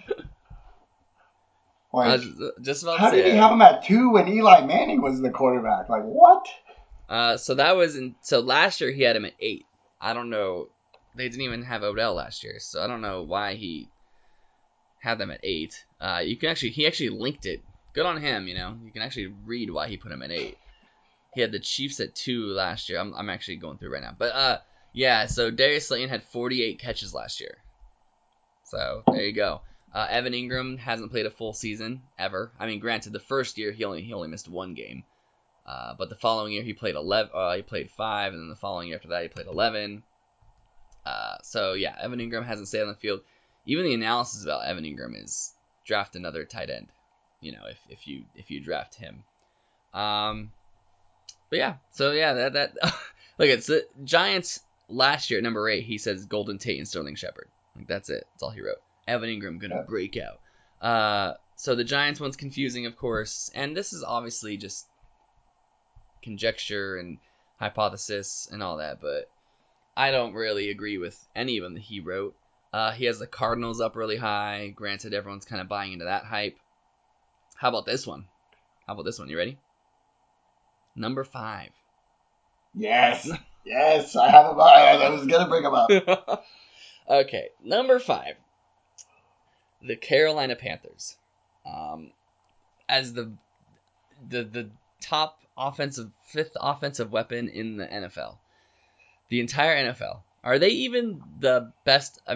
Like, I was just about how to say did he it. have him at two when Eli Manning was the quarterback? Like, what? Uh, so that was in, so last year he had him at eight. I don't know. They didn't even have Odell last year, so I don't know why he had them at eight. Uh, you can actually he actually linked it. Good on him, you know. You can actually read why he put him at eight. He had the Chiefs at two last year. I'm I'm actually going through right now, but uh, yeah. So Darius Slayton had forty-eight catches last year. So there you go. Uh, Evan Ingram hasn't played a full season ever. I mean, granted, the first year he only he only missed one game, uh, but the following year he played eleven. Uh, he played five, and then the following year after that he played eleven. Uh, so yeah, Evan Ingram hasn't stayed on the field. Even the analysis about Evan Ingram is draft another tight end. You know, if if you if you draft him. Um, but yeah, so yeah, that that look, it's the Giants last year at number eight. He says Golden Tate and Sterling Shepard. Like, that's it. That's all he wrote. Evan Ingram gonna Yep. break out. Uh, so the Giants one's confusing, of course, and this is obviously just conjecture and hypothesis and all that, but I don't really agree with any of them that he wrote. Uh, he has the Cardinals up really high. Granted, everyone's kind of buying into that hype. How about this one? How about this one? You ready? Number five. Yes. Yes, I have him. I was going to bring him up. Okay, number five. The Carolina Panthers. Um, as the the the top offensive fifth offensive weapon in the N F L. The entire N F L. Are they even the best? I mean,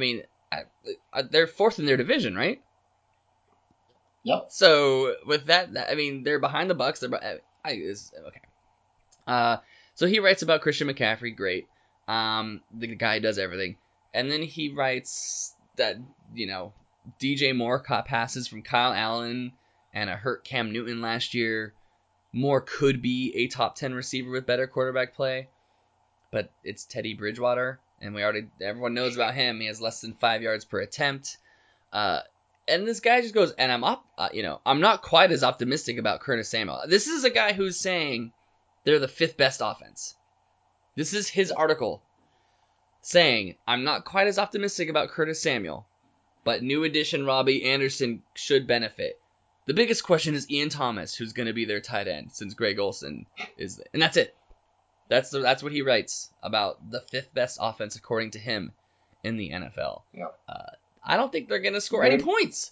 I, I, they're fourth in their division, right? Yep. So with that, I mean, they're behind the Bucks. They're I, I is okay. Uh, so he writes about Christian McCaffrey. Great. Um, the guy does everything, and then he writes that you know D J Moore caught passes from Kyle Allen and a hurt Cam Newton last year. Moore could be a top ten receiver with better quarterback play, but it's Teddy Bridgewater, and we already everyone knows about him. He has less than five yards per attempt. Uh, and this guy just goes, and I'm up, uh, you know, I'm not quite as optimistic about Curtis Samuel. This is a guy who's saying they're the fifth best offense. This is his article saying, I'm not quite as optimistic about Curtis Samuel, but new addition Robbie Anderson should benefit. The biggest question is Ian Thomas, who's going to be their tight end since Greg Olsen is, and that's it. That's the, that's what he writes about the fifth best offense according to him in the N F L. Yep. Uh, I don't think they're going to score any points.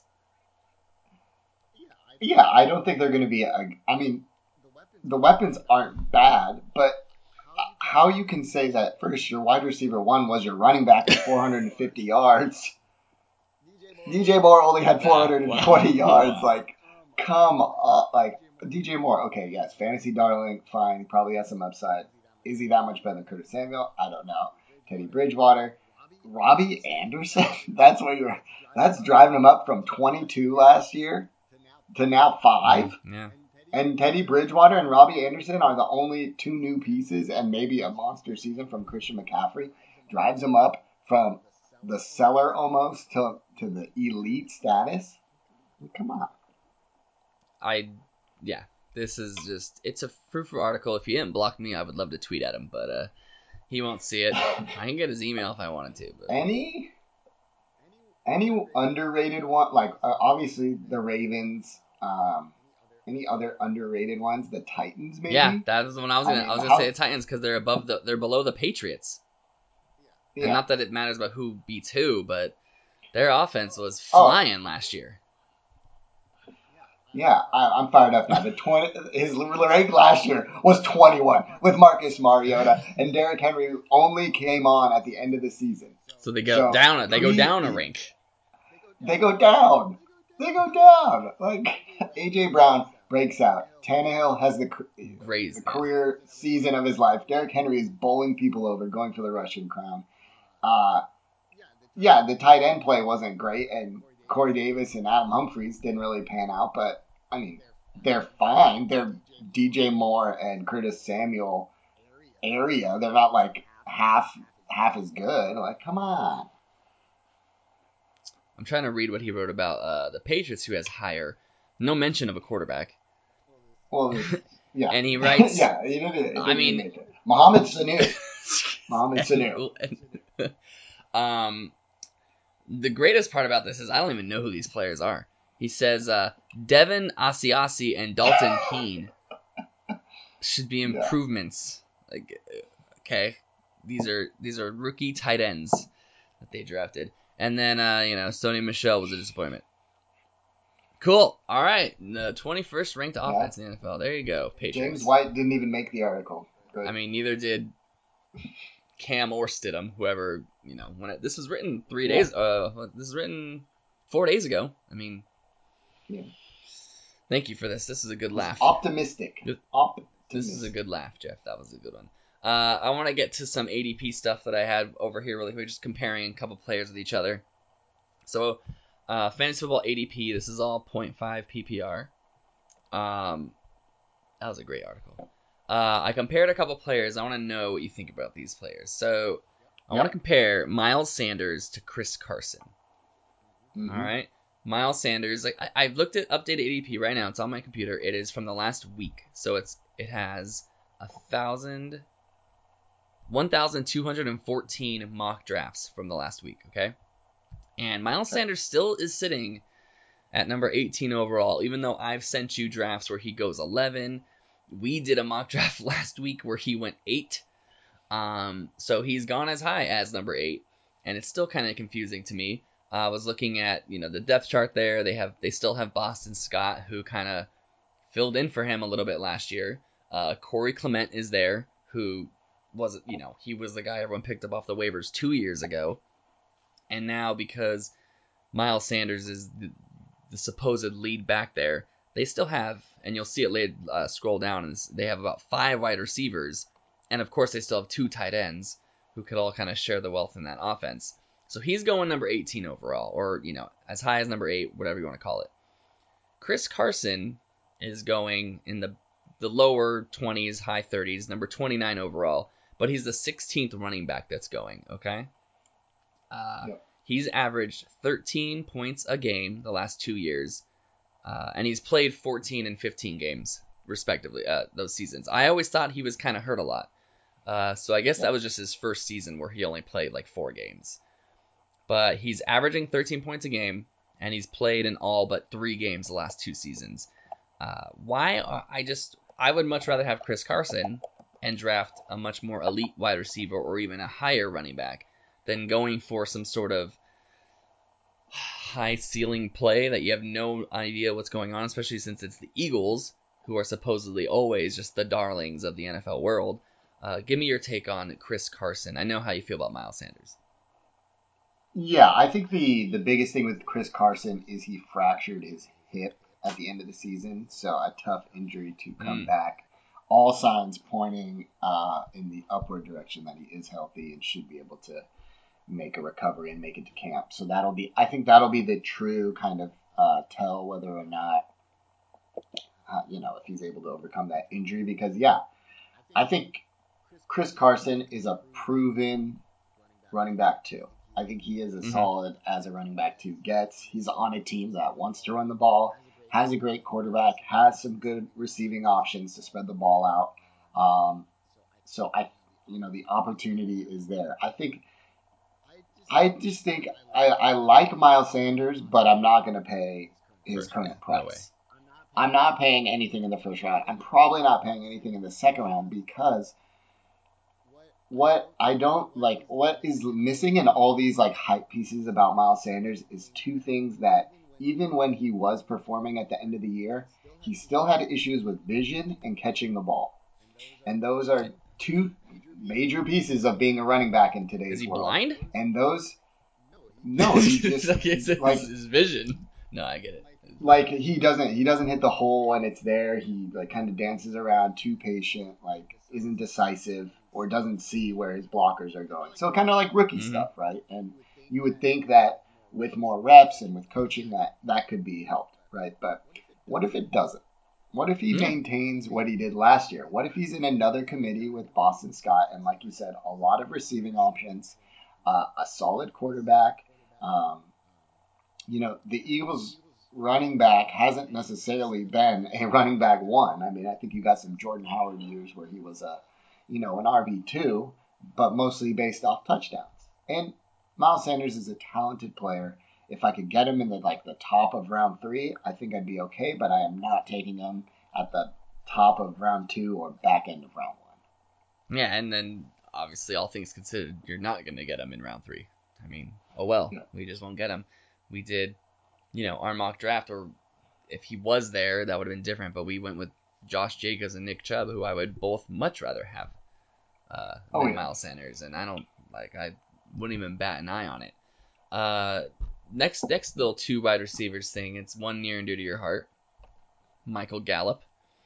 Yeah, I don't think they're going to be. A, I mean, the weapons aren't bad, but how you can say that first your wide receiver one was your running back at four hundred fifty yards. D J Moore only had four hundred twenty wow. yards. Like, come on. Like, D J Moore, okay, yes, fantasy darling, fine. He probably has some upside. Is he that much better than Curtis Samuel? I don't know. Teddy Bridgewater. Robbie Anderson? That's what you're. That's driving him up from twenty-two last year to now five. Yeah. And Teddy Bridgewater and Robbie Anderson are the only two new pieces, and maybe a monster season from Christian McCaffrey drives him up from the cellar almost to to the elite status. Come on. I, yeah. This is just, it's a frou-frou article. If he didn't block me, I would love to tweet at him, but uh, he won't see it. I can get his email if I wanted to. But. Any any underrated one, like uh, obviously the Ravens. Um, any other underrated ones? The Titans, maybe. Yeah, that was the one I was gonna. I, mean, I was gonna how, say the Titans because they're above the, they're below the Patriots. Yeah. And not that it matters about who beats who, but their offense was flying oh. last year. Yeah, I, I'm fired up now. The twenty, his rank last year was twenty-one with Marcus Mariota, and Derrick Henry only came on at the end of the season. So they go so down. They go down a rank. They go down. They go down. Like A J Brown breaks out. Tannehill has the, the career season of his life. Derrick Henry is bowling people over, going for the Russian crown. Uh, yeah, the tight end play wasn't great, and Corey Davis and Adam Humphries didn't really pan out, but I mean, they're fine. They're D J Moore and Curtis Samuel area. They're not like half half as good. Like, come on. I'm trying to read what he wrote about uh, the Patriots, who has higher, no mention of a quarterback. Well, yeah. And he writes, yeah, he did it. I mean, Mohamed Sanu. Mohamed Sanu. um, the greatest part about this is I don't even know who these players are. He says uh, Devin Asiasi and Dalton Keene should be improvements. Yeah. Like, okay, these are these are rookie tight ends that they drafted, and then uh, you know Sony Michel was a disappointment. Cool. All right, the twenty-first ranked yeah. offense in the N F L. There you go, Patriots. James White didn't even make the article. Good. I mean, neither did Cam or Stidham. Whoever you know when it, this was written three yeah. days. Uh, this was written four days ago. I mean. Yeah. Thank you for this. This is a good laugh. Optimistic. This, Optimistic. This is a good laugh, Jeff. That was a good one. Uh, I want to get to some A D P stuff that I had over here really quick, just comparing a couple players with each other. So, uh, Fantasy Football A D P, this is all point five P P R. Um, that was a great article. Uh, I compared a couple players. I want to know what you think about these players. So, I yep. want to compare Miles Sanders to Chris Carson. Mm-hmm. All right? Miles Sanders, like I, I've looked at updated A D P right now. It's on my computer. It is from the last week, so it's it has a thousand, one thousand two hundred and fourteen mock drafts from the last week. Okay, and Miles okay. Sanders still is sitting at number eighteen overall, even though I've sent you drafts where he goes eleven. We did a mock draft last week where he went eight. Um, so he's gone as high as number eight, and it's still kind of confusing to me. I uh, was looking at, you know, the depth chart there. They have, they still have Boston Scott, who kind of filled in for him a little bit last year. Uh, Corey Clement is there, who was, you know, he was the guy everyone picked up off the waivers two years ago. And now because Miles Sanders is the, the supposed lead back there, they still have, and you'll see it later, uh, scroll down, and they have about five wide receivers. And of course, they still have two tight ends who could all kind of share the wealth in that offense. So he's going number eighteen overall, or, you know, as high as number eight, whatever you want to call it. Chris Carson is going in the the lower twenties, high thirties, number twenty-nine overall, but he's the sixteenth running back that's going, okay? Uh, Yep. He's averaged thirteen points a game the last two years, uh, and he's played fourteen and fifteen games, respectively, uh, those seasons. I always thought he was kind of hurt a lot, uh, so I guess Yep. that was just his first season where he only played like four games. But he's averaging thirteen points a game, and he's played in all but three games the last two seasons. Uh, why? I just I would much rather have Chris Carson and draft a much more elite wide receiver or even a higher running back than going for some sort of high ceiling play that you have no idea what's going on, especially since it's the Eagles, who are supposedly always just the darlings of the N F L world. Uh, give me your take on Chris Carson. I know how you feel about Miles Sanders. Yeah, I think the the biggest thing with Chris Carson is he fractured his hip at the end of the season, so a tough injury to come Mm. back. All signs pointing uh, in the upward direction that he is healthy and should be able to make a recovery and make it to camp. So that'll be, I think that'll be the true kind of uh, tell whether or not, uh, you know, if he's able to overcome that injury. Because yeah, I think Chris Carson is a proven running back too. I think he is as Mhm. solid as a running back two gets. He's on a team that wants to run the ball, has a great quarterback, has some good receiving options to spread the ball out. Um, so I, you know, the opportunity is there. I think, I just think I, I like Miles Sanders, but I'm not going to pay his First, current yeah, price. no way. I'm not paying anything in the first round. I'm probably not paying anything in the second round because what I don't like, what is missing in all these like hype pieces about Miles Sanders is two things that even when he was performing at the end of the year, he still had issues with vision and catching the ball. And those are two major pieces of being a running back in today's Is he world. blind? And those, no, he just like it's his, like his vision. No, I get it. like he doesn't he doesn't hit the hole when it's there. He like kind of dances around, too patient, like isn't decisive or doesn't see where his blockers are going. So kind of like rookie Mhm. stuff, right? And you would think that with more reps and with coaching that that could be helped, right? But what if it doesn't? What if he Yeah. maintains what he did last year? What if he's in another committee with Boston Scott and like you said, a lot of receiving options, uh, a solid quarterback, um, you know, the Eagles running back hasn't necessarily been a running back one. I mean, I think you got some Jordan Howard years where he was a, you know, an R B two, but mostly based off touchdowns. And Miles Sanders is a talented player. If I could get him in the like the top of round three, I think I'd be okay. But I am not taking him at the top of round two or back end of round one. Yeah, and then obviously, all things considered, you're not going to get him in round three. I mean, oh well, Yeah. we just won't get him. We did, you know, our mock draft, or if he was there, that would have been different. But we went with Josh Jacobs and Nick Chubb, who I would both much rather have uh, Oh, than yeah. Miles Sanders, and I don't like I wouldn't even bat an eye on it. Uh, next, next little two wide receivers thing. It's one near and dear to your heart, Michael Gallup.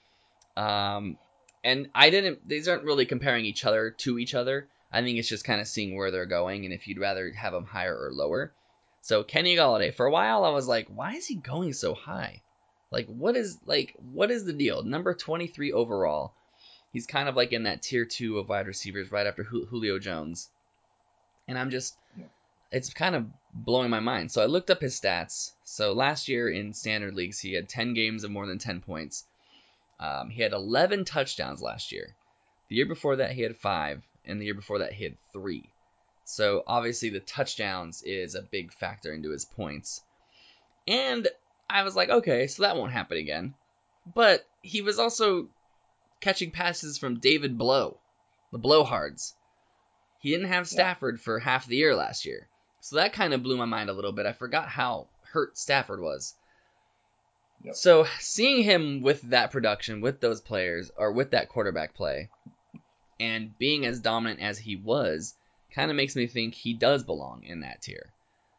Um, and I didn't. These aren't really comparing each other to each other. I think it's just kind of seeing where they're going and if you'd rather have them higher or lower. So Kenny Galladay, for a while I was like, why is he going so high? Like, what is like what is the deal? Number twenty-three overall. He's kind of like in that tier two of wide receivers, right after Julio Jones. And I'm just, Yeah. it's kind of blowing my mind. So I looked up his stats. So last year in standard leagues, he had ten games of more than ten points. Um, he had eleven touchdowns last year. The year before that, he had five, and the year before that, he had three. So obviously, the touchdowns is a big factor into his points. And I was like, okay, so that won't happen again. But he was also catching passes from David Blow, the Blowhards. He didn't have Stafford for half the year last year. So that kind of blew my mind a little bit. I forgot how hurt Stafford was. Yep. So seeing him with that production, with those players, or with that quarterback play, and being as dominant as he was, kind of makes me think he does belong in that tier.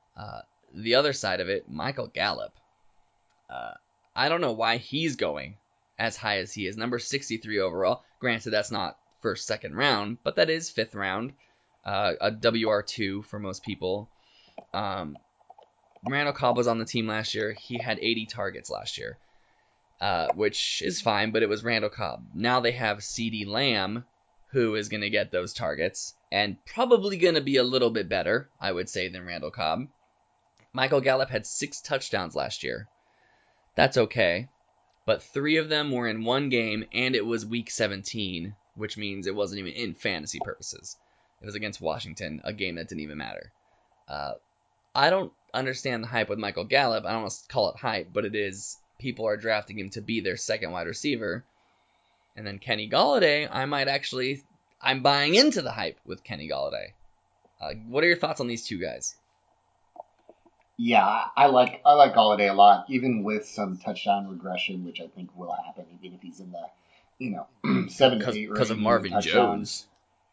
Uh, the other side of it, Michael Gallup. Uh, I don't know why he's going as high as he is. Number sixty-three overall. Granted, that's not first, second round, but that is fifth round. Uh, a W R two for most people. Um, Randall Cobb was on the team last year. He had eighty targets last year, uh, which is fine, but it was Randall Cobb. Now they have CeeDee Lamb, who is going to get those targets, and probably going to be a little bit better, I would say, than Randall Cobb. Michael Gallup had six touchdowns last year. That's okay, but three of them were in one game, and it was week seventeen, which means it wasn't even in fantasy purposes. It was against Washington, a game that didn't even matter. Uh, I don't understand the hype with Michael Gallup. I don't want to call it hype, but it is. People are drafting him to be their second wide receiver. And then Kenny Golladay, I might actually... I'm buying into the hype with Kenny Golladay. Uh, what are your thoughts on these two guys? Yeah, I like I like Golladay a lot, even with some touchdown regression, which I think will happen, even if he's in the, you know, seven to eight range. Because of Marvin Jones.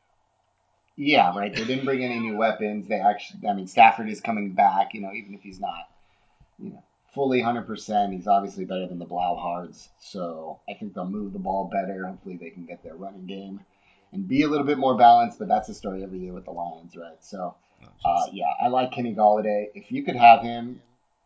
Yeah, right. They didn't bring any new weapons. They actually, I mean, Stafford is coming back. You know, even if he's not, you know, fully one hundred percent, he's obviously better than the Blauhards. So I think they'll move the ball better. Hopefully, they can get their running game and be a little bit more balanced. But that's the story every year with the Lions, right? So, uh, yeah, I like Kenny Golladay. If you could have him,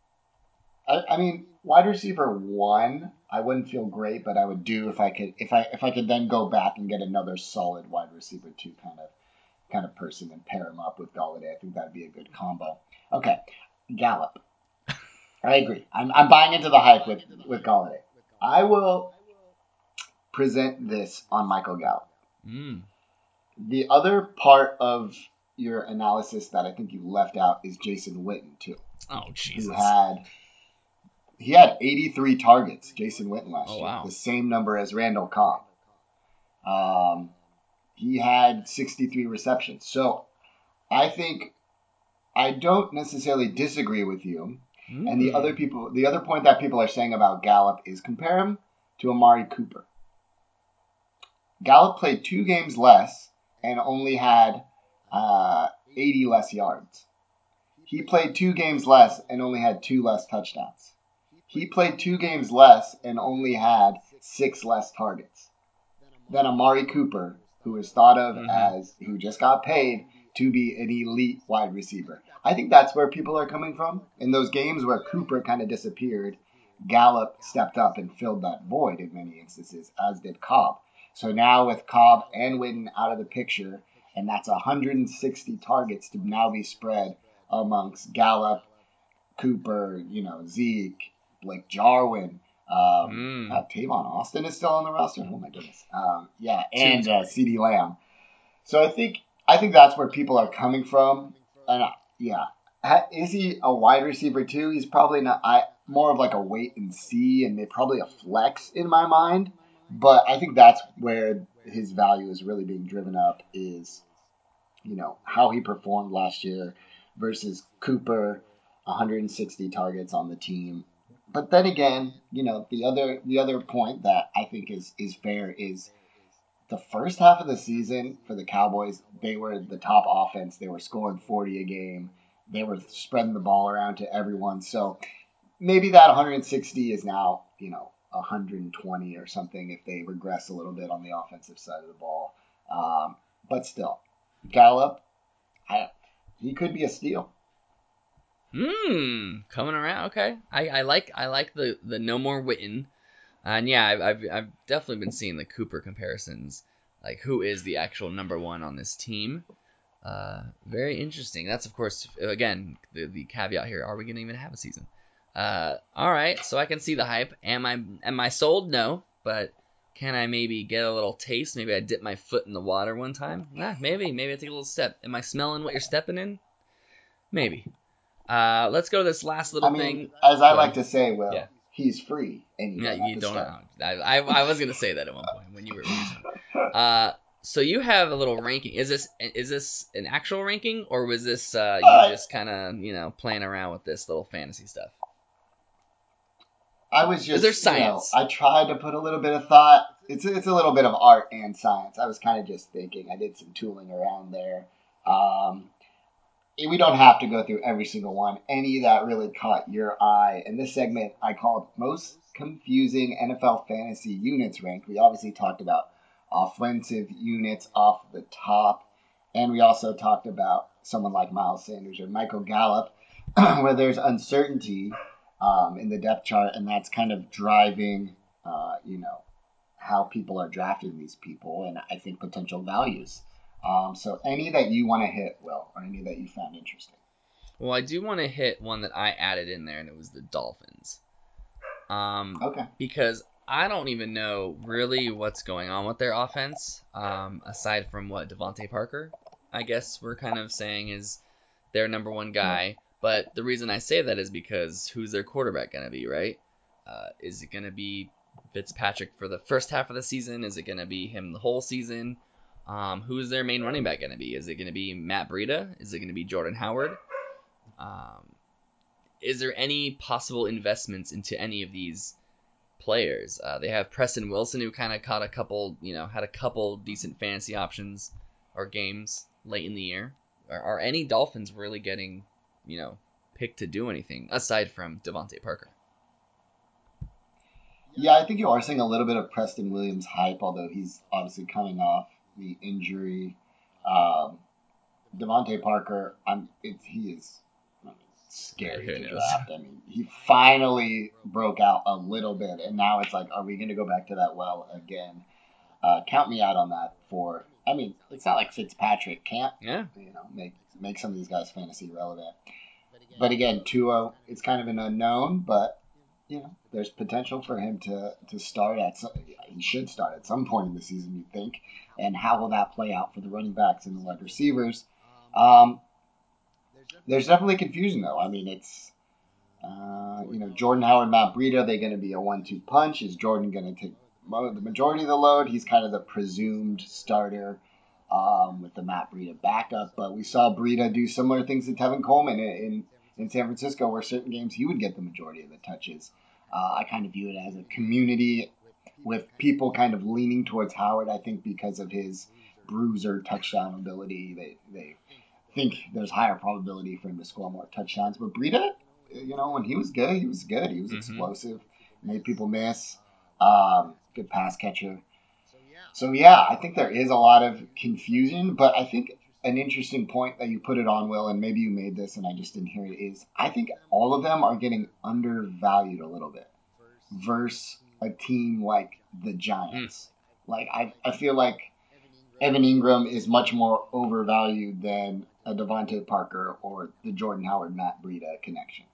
I, I mean, wide receiver one, I wouldn't feel great, but I would do if I could. If I if I could then go back and get another solid wide receiver two kind of. kind of person and pair him up with Golladay. I think that'd be a good combo. Okay, Gallup. I agree. I'm, I'm buying into the hype with, with Golladay. I will present this on Michael Gallup. Mm. The other part of your analysis that I think you left out is Jason Witten, too. Oh, Jesus. Who had... He had eighty-three targets, Jason Witten, last oh, year. Wow. The same number as Randall Cobb. Um... He had sixty-three receptions. So I think I don't necessarily disagree with you. Mm. And the other people, the other point that people are saying about Gallup is compare him to Amari Cooper. Gallup played two games less and only had uh, eighty less yards. He played two games less and only had two less touchdowns. He played two games less and only had six less targets than Amari Cooper, who is thought of mm-hmm. as, who just got paid to be an elite wide receiver. I think that's where people are coming from. In those games where Cooper kind of disappeared, Gallup stepped up and filled that void in many instances, as did Cobb. So now with Cobb and Witten out of the picture, and that's one hundred sixty targets to now be spread amongst Gallup, Cooper, you know, Zeke, Blake Jarwin, Um, mm. uh, Tavon Austin is still on the roster. Oh my goodness. Um, yeah, and uh, CeeDee Lamb. So I think I think that's where people are coming from. And uh, yeah, is he a wide receiver too? He's probably not. I more of like a wait and see, and probably a flex in my mind. But I think that's where his value is really being driven up. Is you know how he performed last year versus Cooper, one hundred sixty targets on the team. But then again, you know, the other the other point that I think is, is fair is the first half of the season for the Cowboys, they were the top offense. They were scoring forty a game. They were spreading the ball around to everyone. So maybe that one hundred sixty is now, you know, one hundred twenty or something if they regress a little bit on the offensive side of the ball. Um, but still, Gallup, I, he could be a steal. Hmm, coming around. Okay, I, I like I like the, the no more Witten, and yeah, I've, I've I've definitely been seeing the Cooper comparisons, like who is the actual number one on this team. Uh, very interesting. That's of course again the the caveat here. Are we gonna even have a season? Uh, all right, so I can see the hype. Am I am I sold? No, but can I maybe get a little taste? Maybe I dip my foot in the water one time. Nah, maybe maybe I take a little step. Am I smelling what you're stepping in? Maybe. Uh, let's go to this last little I mean, thing. As I like to say, Will, yeah. he's free. And you yeah, don't you don't know. I, I, I was going to say that at one point when you were talking. Uh, so you have a little ranking. Is this is this an actual ranking, or was this uh, you uh, just kind of, you know, playing around with this little fantasy stuff? I was just, there's science. You know, I tried to put a little bit of thought. It's, it's a little bit of art and science. I was kind of just thinking. I did some tooling around there. Um... we don't have to go through every single one. Any that really caught your eye. In this segment, I called most confusing N F L fantasy units ranked. We obviously talked about offensive units off the top, and we also talked about someone like Miles Sanders or Michael Gallup, where there's uncertainty um, in the depth chart, and that's kind of driving, uh, you know, how people are drafting these people, and I think potential values. Um, so any that you want to hit, Will, or any that you found interesting? Well, I do want to hit one that I added in there, and it was the Dolphins. Um, okay. Because I don't even know really what's going on with their offense, um, aside from what Devontae Parker, I guess we're kind of saying is their number one guy. Yeah. But the reason I say that is because who's their quarterback going to be, right? Uh, is it going to be Fitzpatrick for the first half of the season? Is it going to be him the whole season? Um, who is their main running back going to be? Is it going to be Matt Breida? Is it going to be Jordan Howard? Um, is there any possible investments into any of these players? Uh, they have Preston Wilson, who kind of caught a couple, you know, had a couple decent fantasy options or games late in the year. Are, are any Dolphins really getting, you know, picked to do anything aside from Devontae Parker? Yeah, I think you are seeing a little bit of Preston Williams hype, although he's obviously coming off the injury. Um, Devontae Parker, I'm, it, he is I mean, scary Who to knows? draft. I mean, he finally broke out a little bit, and now it's like, are we going to go back to that well again? Uh, count me out on that. For I mean, it's not like Fitzpatrick can't, yeah, you know, make make some of these guys fantasy relevant. But again, Tua, it's kind of an unknown, but you know, there's potential for him to, to start at some, he should start at some point in the season, you'd think. And how will that play out for the running backs and the wide receivers? Um, there's definitely confusion, though. I mean, it's, uh, you know, Jordan Howard, Matt Breida, they're going to be a one two punch. Is Jordan going to take the majority of the load? He's kind of the presumed starter um, with the Matt Breida backup. But we saw Breida do similar things to Tevin Coleman in, in, in San Francisco, where certain games he would get the majority of the touches. Uh, I kind of view it as a community with people kind of leaning towards Howard, I think, because of his bruiser touchdown ability. They, they think there's higher probability for him to score more touchdowns. But Breida, you know, when he was good, he was good. He was mm-hmm. explosive, made people miss, um, good pass catcher. So, yeah, I think there is a lot of confusion, but I think an interesting point that you put it on, Will, and maybe you made this and I just didn't hear it, is I think all of them are getting undervalued a little bit versus a team like the Giants. Mm. Like, I, I feel like Evan Ingram is much more overvalued than a Devontae Parker or the Jordan Howard, Matt Breida connection.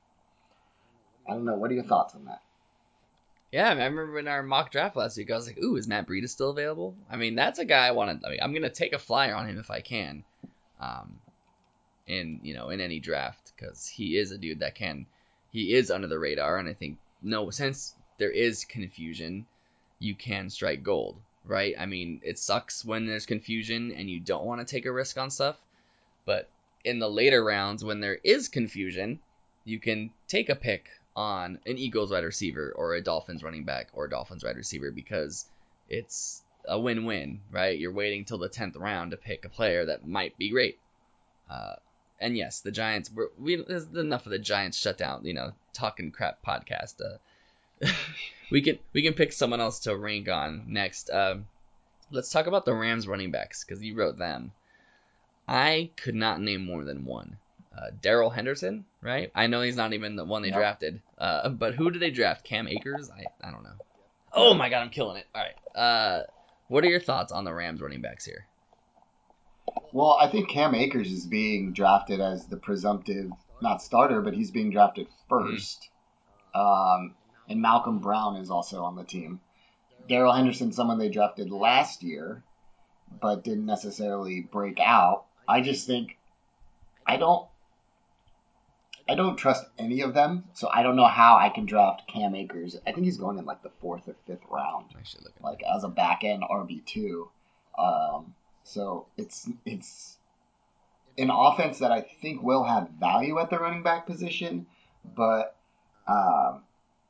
I don't know. What are your thoughts on that? Yeah, I remember in our mock draft last week, I was like, ooh, is Matt Breida still available? I mean, that's a guy I want to, I mean, I'm going to take a flyer on him if I can, um, in, you know, in any draft, because he is a dude that can, he is under the radar, and I think, no, since there is confusion, you can strike gold, right? I mean, it sucks when there's confusion and you don't want to take a risk on stuff, but in the later rounds, when there is confusion, you can take a pick on an Eagles wide receiver or a Dolphins running back or a Dolphins wide receiver because it's a win-win, right? You're waiting till the tenth round to pick a player that might be great. Uh, and yes, the Giants, we're, we, there's enough of the Giants shutdown, you know, talking crap podcast. Uh, we can we can pick someone else to rank on next. Um, let's talk about the Rams running backs because you wrote them. I could not name more than one. Uh, Darrell Henderson, right? I know he's not even the one they yep. drafted. Uh, but who did they draft? Cam Akers? I, I don't know. Oh my god, I'm killing it. All right. Uh, what are your thoughts on the Rams running backs here? Well, I think Cam Akers is being drafted as the presumptive, not starter, but he's being drafted first. Mm. Um, and Malcolm Brown is also on the team. Darrell Henderson, someone they drafted last year, but didn't necessarily break out. I just think I don't I don't trust any of them, so I don't know how I can draft Cam Akers. I think he's going in like the fourth or fifth round, like as a back end R B two. Um, so it's it's an offense that I think will have value at the running back position, but um,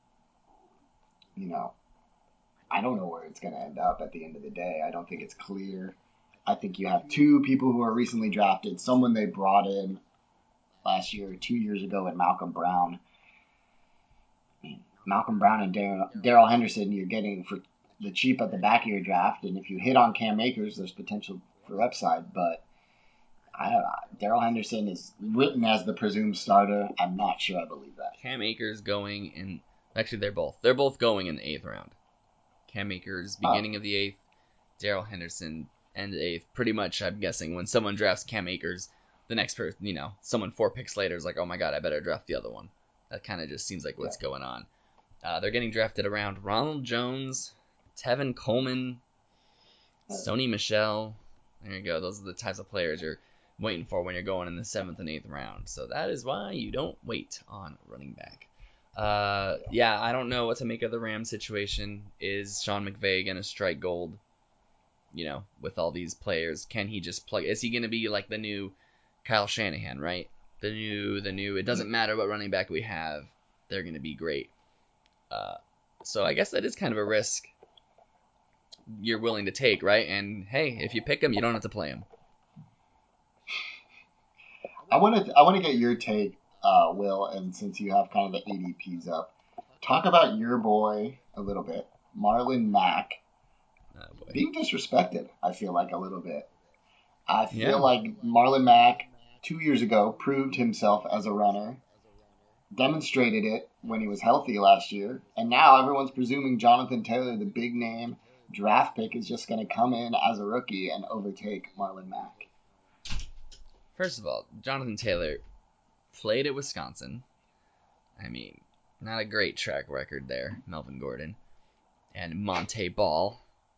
you know, I don't know where it's going to end up at the end of the day. I don't think it's clear. I think you have two people who are recently drafted, someone they brought in last year or two years ago with Malcolm Brown. I mean, Malcolm Brown and Darrell Henderson you're getting for the cheap at the back of your draft, and if you hit on Cam Akers, there's potential for upside, but I don't know. Darrell Henderson is written as the presumed starter. I'm not sure I believe that. Cam Akers going in... Actually, they're both. They're both going in the eighth round. Cam Akers, beginning oh. of the eighth. Darrell Henderson, end of the eighth. Pretty much, I'm guessing, when someone drafts Cam Akers, the next person, you know, someone four picks later is like, oh my god, I better draft the other one. That kind of just seems like what's yeah. going on. Uh, they're getting drafted around Ronald Jones, Tevin Coleman, Sony Michel. There you go. Those are the types of players you're waiting for when you're going in the seventh and eighth round. So that is why you don't wait on running back. Uh, yeah, I don't know what to make of the Rams situation. Is Sean McVay going to strike gold, you know, with all these players? Can he just plug? Is he going to be like the new Kyle Shanahan, right? The new, the new, it doesn't matter what running back we have. They're going to be great. Uh, so I guess that is kind of a risk you're willing to take, right? And hey, if you pick him, you don't have to play him. I want to I want to get your take, uh, Will, and since you have kind of the A D Ps up, talk about your boy a little bit, Marlon Mack, oh, being disrespected. I feel like a little bit. I feel yeah. like Marlon Mack two years ago proved himself as a runner, demonstrated it when he was healthy last year, and now everyone's presuming Jonathan Taylor, the big name draft pick, is just going to come in as a rookie and overtake Marlon Mack. First of all, Jonathan Taylor played at Wisconsin. I mean, not a great track record there. Melvin Gordon and Monte Ball.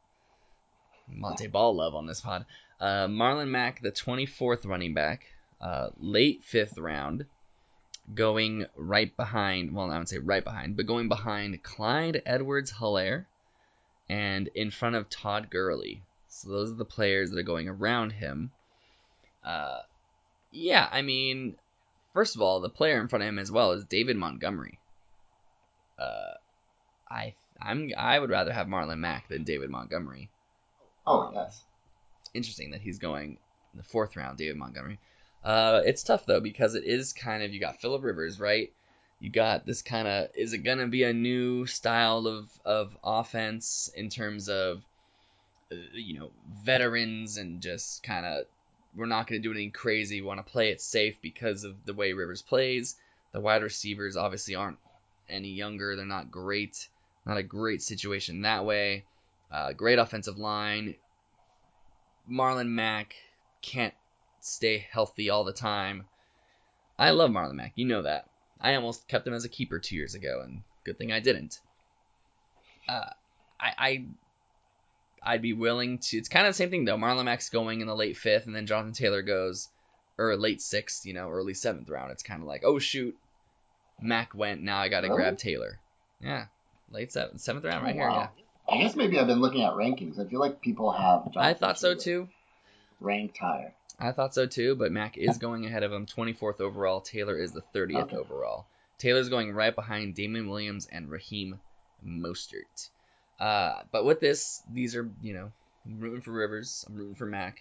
Monte Ball love on this pod. Uh, Marlon Mack, the twenty-fourth running back, uh, late fifth round, going right behind, well, I would say right behind, but going behind Clyde Edwards-Helaire and in front of Todd Gurley. So those are the players that are going around him. Uh, yeah, I mean, first of all, the player in front of him as well is David Montgomery. Uh, I I'm I would rather have Marlon Mack than David Montgomery. Oh, um, yes. Interesting that he's going in the fourth round, David Montgomery. Uh, it's tough, though, because it is kind of, you got Phillip Rivers, right? You got this kind of, is it going to be a new style of, of offense in terms of, uh, you know, veterans and just kind of, we're not going to do anything crazy. We want to play it safe because of the way Rivers plays. The wide receivers obviously aren't any younger. They're not great. Not a great situation that way. Uh, great offensive line. Marlon Mack can't stay healthy all the time. I love Marlon Mack. You know that. I almost kept him as a keeper two years ago, and good thing I didn't. Uh, I, I, I'd be willing to... It's kind of the same thing, though. Marlon Mack's going in the late fifth, and then Jonathan Taylor goes, or late sixth, you know, early seventh round. It's kind of like, oh, shoot. Mack went, now I got to really? grab Taylor. Yeah, late seventh, seventh round right oh, here, wow. yeah. I guess maybe I've been looking at rankings. I feel like people have Jonathan I thought so, Taylor too. ranked higher. I thought so too, but Mack is going ahead of him, twenty-fourth overall. Taylor is the thirtieth okay. overall. Taylor's going right behind Damon Williams and Raheem Mostert. Uh, but with this, these are, you know, I'm rooting for Rivers. I'm rooting for Mack.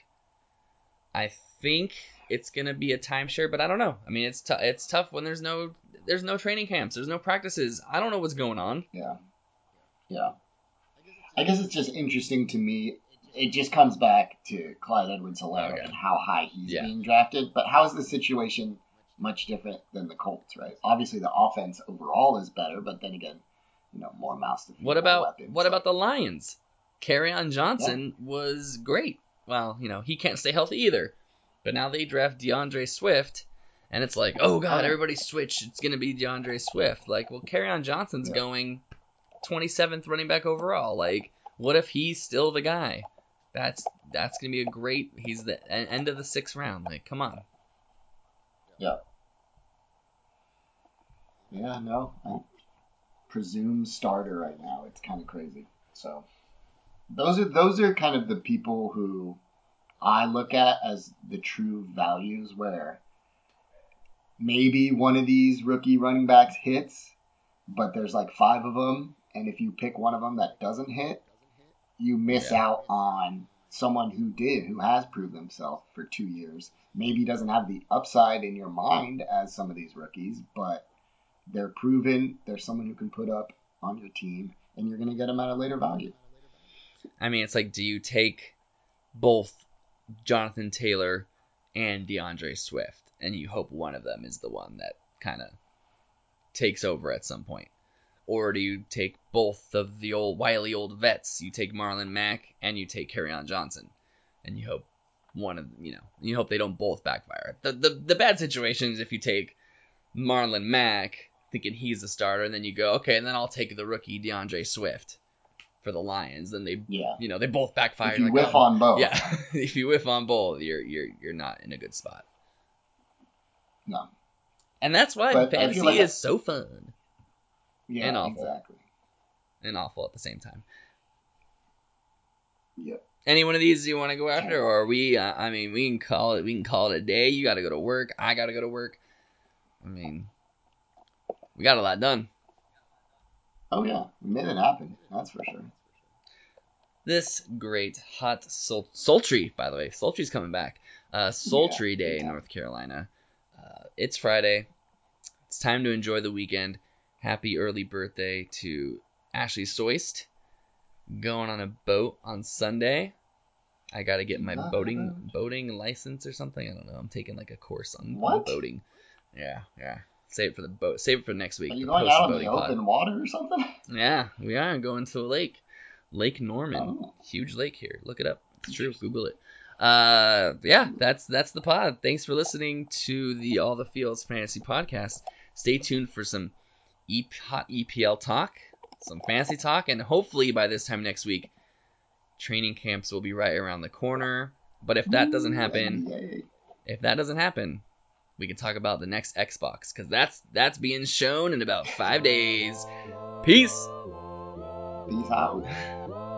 I think it's gonna be a timeshare, but I don't know. I mean, it's t- it's tough when there's no there's no training camps, there's no practices. I don't know what's going on. Yeah, yeah. I guess it's just interesting to me. It just comes back to Clyde Edwards-Helaire okay. and how high he's yeah. being drafted. But how is the situation much different than the Colts, right? Obviously, the offense overall is better, but then again, you know, more mouths to feed. What about weapons, what like, about the Lions? Kerryon Johnson yeah. was great. Well, you know, he can't stay healthy either. But now they draft DeAndre Swift, and it's like, oh god, okay. everybody switch. It's gonna be DeAndre Swift. Like, well, Kerryon Johnson's yeah. going twenty-seventh running back overall. Like, what if he's still the guy? That's that's gonna be a great. He's the end of the sixth round. Like, come on. Yeah. Yeah. No. I presume starter right now. It's kind of crazy. So those are those are kind of the people who I look at as the true values. Where maybe one of these rookie running backs hits, but there's like five of them, and if you pick one of them that doesn't hit, you miss yeah. out on someone who did, who has proved himself for two years. Maybe doesn't have the upside in your mind as some of these rookies, but they're proven. They're someone who can put up on your team, and you're going to get them at a later value. I mean, it's like, do you take both Jonathan Taylor and DeAndre Swift, and you hope one of them is the one that kind of takes over at some point? Or do you take both of the old wily old vets? You take Marlon Mack and you take Kerryon Johnson, and you hope one of you know you hope they don't both backfire. The the the bad situation is if you take Marlon Mack thinking he's the starter, and then you go, okay, and then I'll take the rookie DeAndre Swift for the Lions. Then they Yeah. you know they both backfire. If you like, whiff oh, on both. Yeah, if you whiff on both, you're you're you're not in a good spot. No. And that's why But I fantasy feel like is I- so fun Yeah, and awful. exactly. and awful at the same time. Yep. Any one of these you want to go after, or are we? Uh, I mean, we can call it. We can call it a day. You got to go to work. I got to go to work. I mean, we got a lot done. Oh yeah, we made it happen. That's for sure. This great hot sul- sultry, by the way, sultry's coming back. Uh, sultry Yeah, day big in time. North Carolina. Uh, it's Friday. It's time to enjoy the weekend. Happy early birthday to Ashley Soist. Going on a boat on Sunday. I gotta get my Love boating it. boating license or something. I don't know. I'm taking like a course on, on What? boating. Yeah, yeah. Save it for the boat. Save it for next week. Are you the going post out on the boating pod. open water or something? Yeah, we are going to a lake, Lake Norman. Oh. Huge lake here. Look it up. It's true. Google it. Uh, yeah, that's that's the pod. Thanks for listening to the All the Fields Fantasy Podcast. Stay tuned for some e- hot E P L talk, some fantasy talk, and hopefully by this time next week, training camps will be right around the corner. But if that doesn't happen, N B A. if that doesn't happen, we can talk about the next Xbox, because that's that's being shown in about five days. Peace. Peace out.